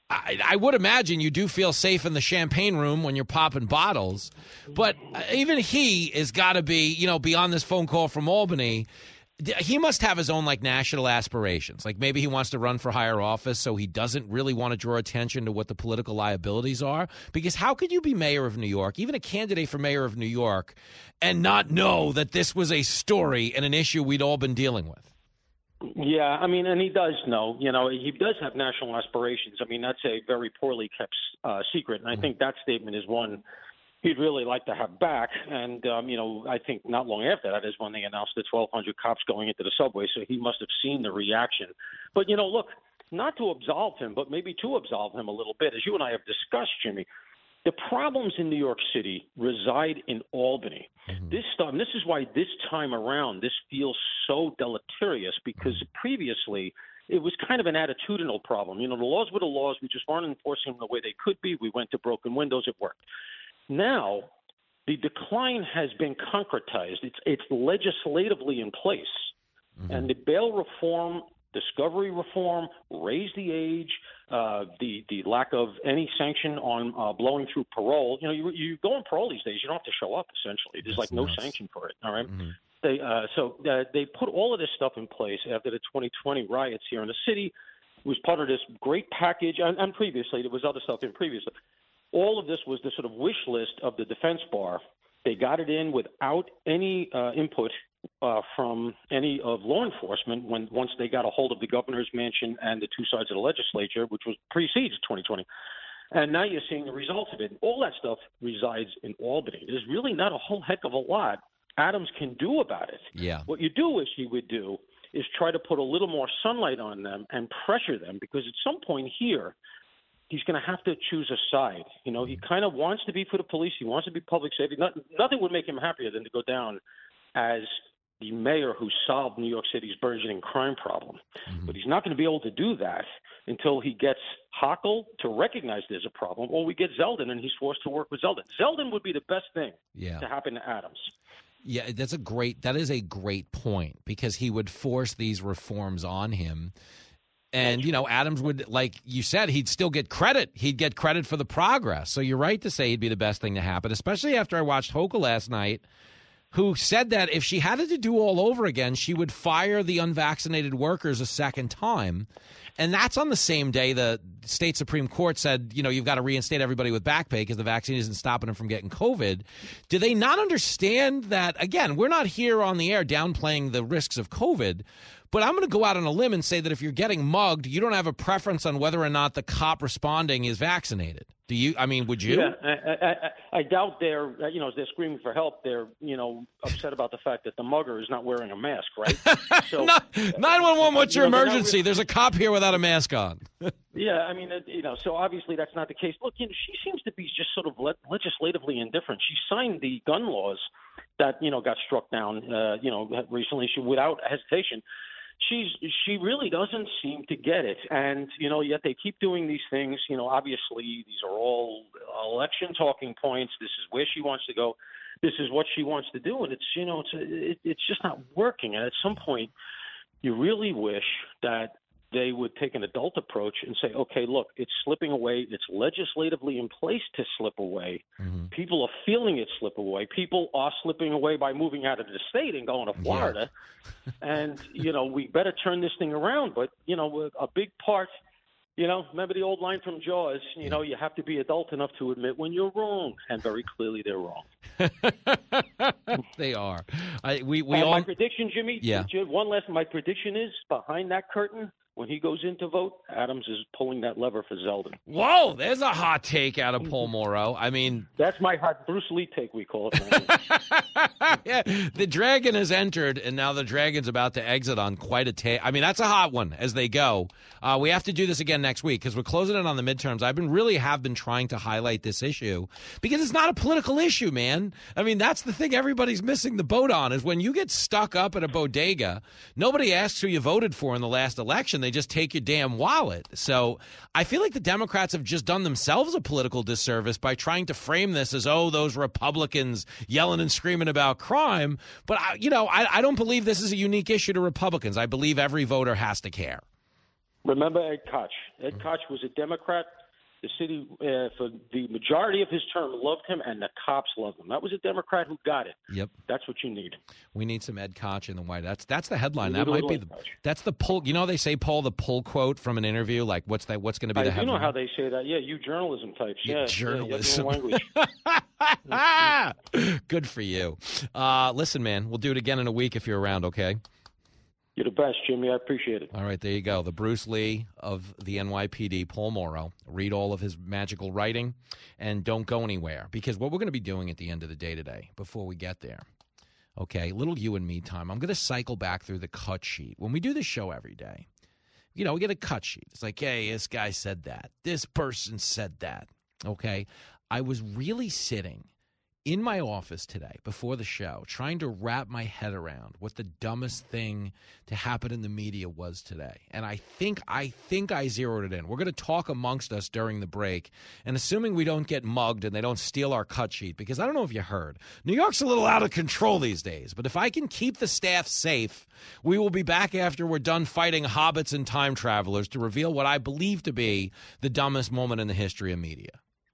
I would imagine you do feel safe in the champagne room when you're popping bottles. But even he has got to be, beyond this phone call from Albany, he must have his own, national aspirations. Maybe he wants to run for higher office, so he doesn't really want to draw attention to what the political liabilities are. Because how could you be mayor of New York, even a candidate for mayor of New York, and not know that this was a story and an issue we'd all been dealing with? Yeah, and he does know. He does have national aspirations. That's a very poorly kept secret, and I think that statement is one he'd really like to have back. And, I think not long after that is when they announced the 1,200 cops going into the subway, so he must have seen the reaction. But, look, not to absolve him, but maybe to absolve him a little bit, as you and I have discussed, Jimmy, the problems in New York City reside in Albany. This is why this time around this feels so deleterious, because previously it was kind of an attitudinal problem. The laws were the laws. We just weren't enforcing them the way they could be. We went to broken windows. It worked. Now the decline has been concretized. It's legislatively in place. And the bail reform, discovery reform, raise the age, the lack of any sanction on blowing through parole. You go on parole these days, you don't have to show up, essentially. There's no sanction for it, all right? They put all of this stuff in place after the 2020 riots here in the city. It was part of this great package, and previously there was other stuff in previously. All of this was the sort of wish list of the defense bar. They got it in without any input from any of law enforcement once they got a hold of the governor's mansion and the two sides of the legislature, which was precedes 2020. And now you're seeing the results of it. All that stuff resides in Albany. There's really not a whole heck of a lot Adams can do about it. Yeah. What you do wish he would do is try to put a little more sunlight on them and pressure them, because at some point here, he's going to have to choose a side. You know, he kind of wants to be for the police. He wants to be public safety. Nothing would make him happier than to go down as the mayor who solved New York City's burgeoning crime problem. But he's not going to be able to do that until he gets Hochul to recognize there's a problem, or we get Zeldin and he's forced to work with Zeldin. Zeldin would be the best thing to happen to Adams. Yeah, that is a great point, because he would force these reforms on him. And, you know, Adams would, like you said, he'd still get credit. He'd get credit for the progress. So you're right to say he'd be the best thing to happen, especially after I watched Hochul last night, who said that if she had it to do all over again, she would fire the unvaccinated workers a second time. And that's on the same day the state Supreme Court said, you know, you've got to reinstate everybody with back pay because the vaccine isn't stopping them from getting COVID. Do they not understand that, again, we're not here on the air downplaying the risks of COVID, but I'm going to go out on a limb and say that if you're getting mugged, you don't have a preference on whether or not the cop responding is vaccinated. Do you? I mean, would you? Yeah, I doubt they're, you know, as they're screaming for help, they're, you know, upset about the fact that the mugger is not wearing a mask, right? So 911, what's your emergency? There's a cop here without a mask on. Yeah, I mean, you know, so obviously that's not the case. Look, you know, she seems to be just sort of legislatively indifferent. She signed the gun laws that, you know, got struck down, you know, recently without hesitation. She really doesn't seem to get it. And, you know, yet they keep doing these things. You know, obviously these are all election talking points. This is where she wants to go. This is what she wants to do. And it's, you know, it's just not working. And at some point, you really wish that they would take an adult approach and say, okay, look, it's slipping away. It's legislatively in place to slip away. People are feeling it slip away. People are slipping away by moving out of the state and going to Florida. And, you know, we better turn this thing around. But, you know, a big part, you know, remember the old line from Jaws, you know, you have to be adult enough to admit when you're wrong. And very clearly they're wrong. They are. My prediction, Jimmy, my prediction is behind that curtain, when he goes in to vote, Adams is pulling that lever for Zeldin. Whoa, there's a hot take out of Paul Morrow. I mean, that's my hot Bruce Lee take, we call it. Yeah, the dragon has entered, and now the dragon's about to exit on quite a take. I mean, that's a hot one as they go. We have to do this again next week because we're closing in on the midterms. I've been trying to highlight this issue because it's not a political issue, man. I mean, that's the thing everybody's missing the boat on is when you get stuck up at a bodega, nobody asks who you voted for in the last election. They just take your damn wallet. So I feel like the Democrats have just done themselves a political disservice by trying to frame this as, oh, those Republicans yelling and screaming about crime. But, I don't believe this is a unique issue to Republicans. I believe every voter has to care. Remember Ed Koch. Ed Koch was a Democrat. The city, for the majority of his term, loved him, and the cops loved him. That was a Democrat who got it. Yep, that's what you need. We need some Ed Koch in the White House. That's the headline. That might be that's the pull. You know, they say, Paul, the pull quote from an interview. Like, what's going to be the headline? You know how they say that? Yeah, you journalism types. Yeah, journalism. Good for you. Listen, man, we'll do it again in a week if you're around. Okay. You're the best, Jimmy. I appreciate it. All right, there you go. The Bruce Lee of the NYPD, Paul Morrow. Read all of his magical writing and don't go anywhere because what we're going to be doing at the end of the day today, before we get there, okay, little you and me time, I'm going to cycle back through the cut sheet. When we do this show every day, we get a cut sheet. It's like, hey, this guy said that. This person said that. Okay, I was really sitting in my office today before the show trying to wrap my head around what the dumbest thing to happen in the media was today. And I think I zeroed it in. We're going to talk amongst us during the break, and assuming we don't get mugged and they don't steal our cut sheet, because I don't know if you heard, New York's a little out of control these days, but if I can keep the staff safe, we will be back after we're done fighting hobbits and time travelers to reveal what I believe to be the dumbest moment in the history of media.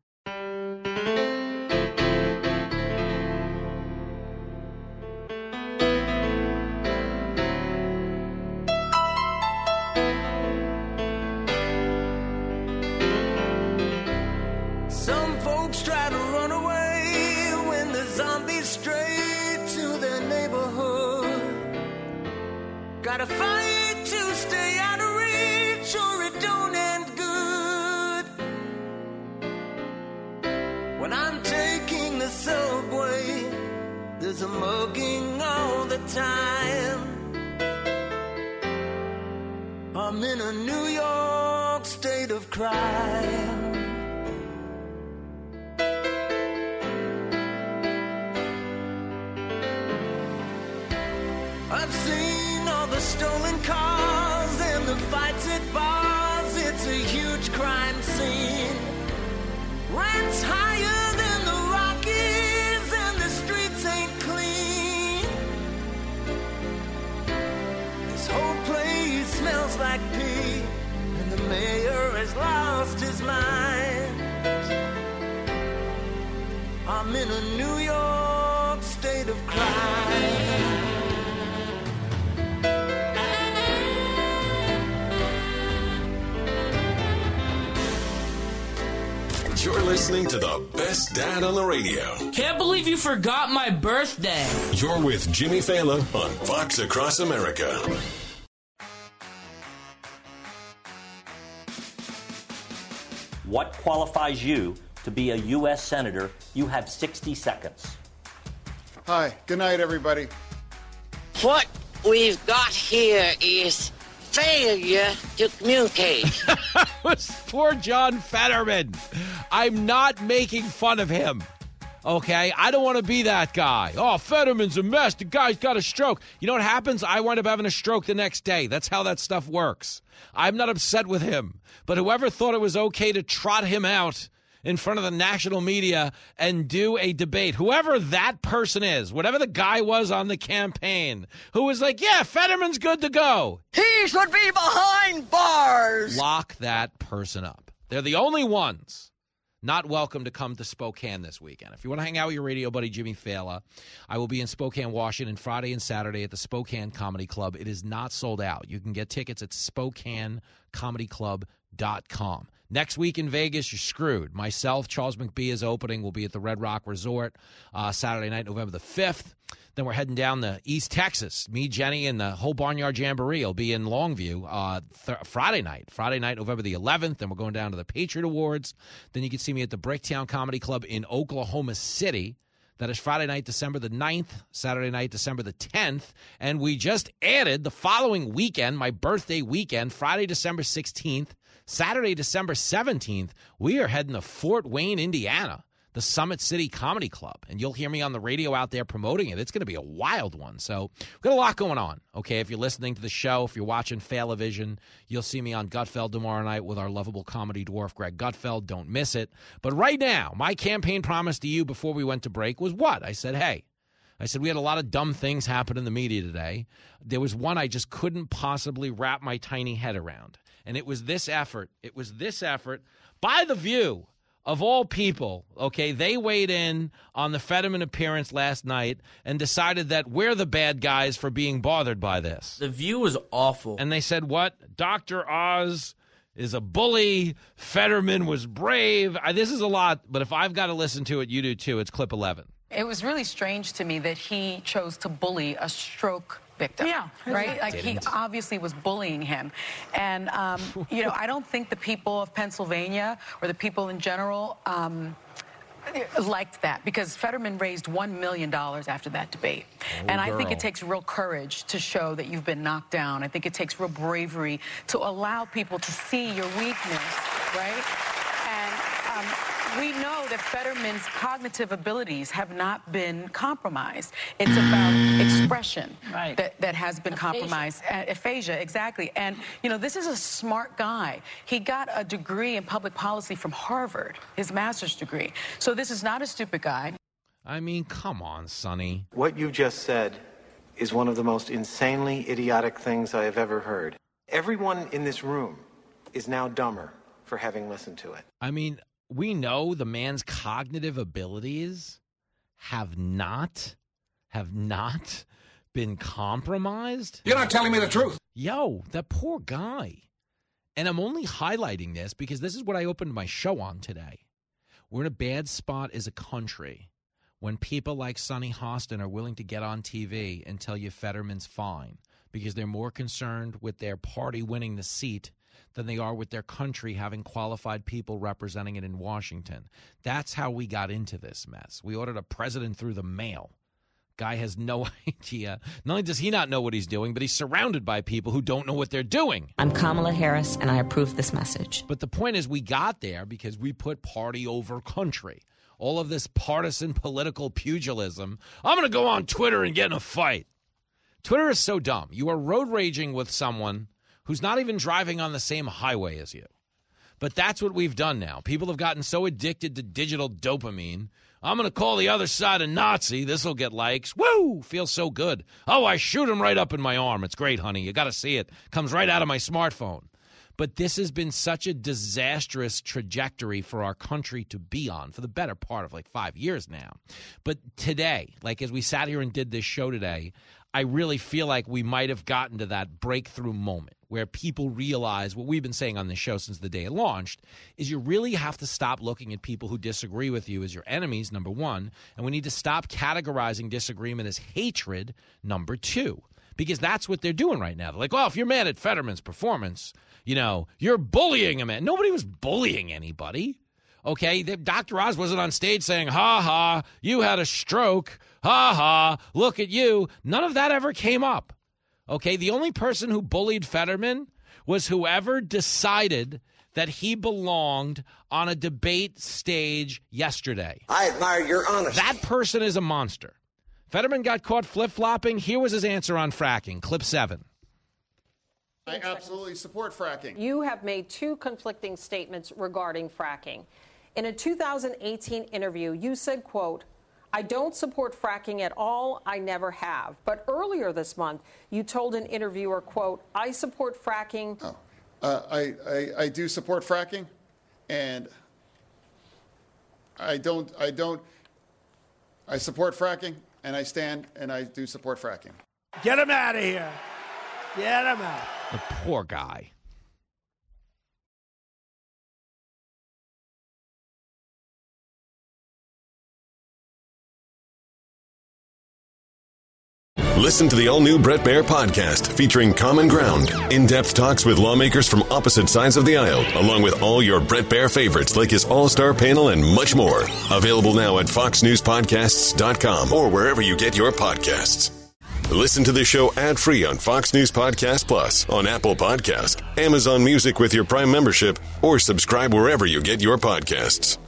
Gotta fight to stay out of reach or it don't end good. a mugging all the time. I'm in a New York state of crime. I've seen all the stolen cars and the fights at bars. It's a huge crime scene. Rent's higher than the Rockies and the streets ain't clean. This whole place smells like pee, and the mayor has lost his mind. I'm in a New York state of crime. You're listening to the best dad on the radio. Can't believe you forgot my birthday. You're with Jimmy Fallon on Fox Across America. What qualifies you to be a U.S. Senator? You have 60 seconds. Hi. Good night, everybody. What we've got here is failure to communicate. That was poor John Fetterman. I'm not making fun of him. Okay? I don't want to be that guy. Oh, Fetterman's a mess. The guy's got a stroke. You know what happens? I wind up having a stroke the next day. That's how that stuff works. I'm not upset with him. But whoever thought it was okay to trot him out in front of the national media and do a debate, whoever that person is, whatever the guy was on the campaign, who was like, yeah, Fetterman's good to go. He should be behind bars. Lock that person up. They're the only ones not welcome to come to Spokane this weekend. If you want to hang out with your radio buddy, Jimmy Fallon, I will be in Spokane, Washington, Friday and Saturday at the Spokane Comedy Club. It is not sold out. You can get tickets at SpokaneComedyClub.com. Next week in Vegas, you're screwed. Myself, Charles McBee is opening. We'll be at the Red Rock Resort Saturday night, November the 5th. Then we're heading down to East Texas. Me, Jenny, and the whole Barnyard Jamboree will be in Longview Friday night, November the 11th. Then we're going down to the Patriot Awards. Then you can see me at the Bricktown Comedy Club in Oklahoma City. That is Friday night, December the 9th, Saturday night, December the 10th. And we just added the following weekend, my birthday weekend, Friday, December 16th, Saturday, December 17th, we are heading to Fort Wayne, Indiana, the Summit City Comedy Club. And you'll hear me on the radio out there promoting it. It's going to be a wild one. So we've got a lot going on, okay? If you're listening to the show, if you're watching Failavision, you'll see me on Gutfeld tomorrow night with our lovable comedy dwarf, Greg Gutfeld. Don't miss it. But right now, my campaign promise to you before we went to break was what? I said, we had a lot of dumb things happen in the media today. There was one I just couldn't possibly wrap my tiny head around. And it was this effort. It was this effort by The View, of all people. Okay, they weighed in on the Fetterman appearance last night and decided that we're the bad guys for being bothered by this. The View was awful. And they said, what? Dr. Oz is a bully. Fetterman was brave. This is a lot, but if I've got to listen to it, you do too. It's clip 11. It was really strange to me that he chose to bully a stroke victim. Yeah. Right? Like, he obviously was bullying him. And, I don't think the people of Pennsylvania or the people in general liked that, because Fetterman raised $1 million after that debate. And I think it takes real courage to show that you've been knocked down. I think it takes real bravery to allow people to see your weakness, right? And we know that Fetterman's cognitive abilities have not been compromised. It's about expression that has been compromised. Aphasia, exactly. And, this is a smart guy. He got a degree in public policy from Harvard, his master's degree. So this is not a stupid guy. I mean, come on, Sonny. What you just said is one of the most insanely idiotic things I have ever heard. Everyone in this room is now dumber for having listened to it. I mean, we know the man's cognitive abilities have not been compromised. You're not telling me the truth. Yo, that poor guy. And I'm only highlighting this because this is what I opened my show on today. We're in a bad spot as a country when people like Sonny Hostin are willing to get on TV and tell you Fetterman's fine because they're more concerned with their party winning the seat than they are with their country having qualified people representing it in Washington. That's how we got into this mess. We ordered a president through the mail. Guy has no idea. Not only does he not know what he's doing, but he's surrounded by people who don't know what they're doing. I'm Kamala Harris, and I approve this message. But the point is, we got there because we put party over country. All of this partisan political pugilism. I'm going to go on Twitter and get in a fight. Twitter is so dumb. You are road raging with someone who's not even driving on the same highway as you. But that's what we've done now. People have gotten so addicted to digital dopamine. I'm going to call the other side a Nazi. This will get likes. Woo! Feels so good. Oh, I shoot him right up in my arm. It's great, honey. You got to see it. Comes right out of my smartphone. But this has been such a disastrous trajectory for our country to be on for the better part of like 5 years now. But today, like as we sat here and did this show today, I really feel like we might have gotten to that breakthrough moment where people realize what we've been saying on this show since the day it launched is you really have to stop looking at people who disagree with you as your enemies, number one, and we need to stop categorizing disagreement as hatred, number two, because that's what they're doing right now. They're like, well, if you're mad at Fetterman's performance, you know, you're bullying a man. Nobody was bullying anybody. Okay, Dr. Oz wasn't on stage saying, ha ha, you had a stroke, ha ha, look at you. None of that ever came up. Okay, the only person who bullied Fetterman was whoever decided that he belonged on a debate stage yesterday. I admire your honesty. That person is a monster. Fetterman got caught flip-flopping. Here was his answer on fracking, clip 7. I absolutely support fracking. You have made two conflicting statements regarding fracking. In a 2018 interview, you said, quote, I don't support fracking at all. I never have. But earlier this month, you told an interviewer, quote, I support fracking. I do support fracking, and I support fracking, and I stand and I do support fracking. Get him out of here. Get him out. The poor guy. Listen to the all-new Bret Baier podcast featuring Common Ground, in-depth talks with lawmakers from opposite sides of the aisle, along with all your Bret Baier favorites like his all-star panel and much more. Available now at foxnewspodcasts.com or wherever you get your podcasts. Listen to the show ad-free on Fox News Podcast Plus, on Apple Podcast, Amazon Music with your Prime membership, or subscribe wherever you get your podcasts.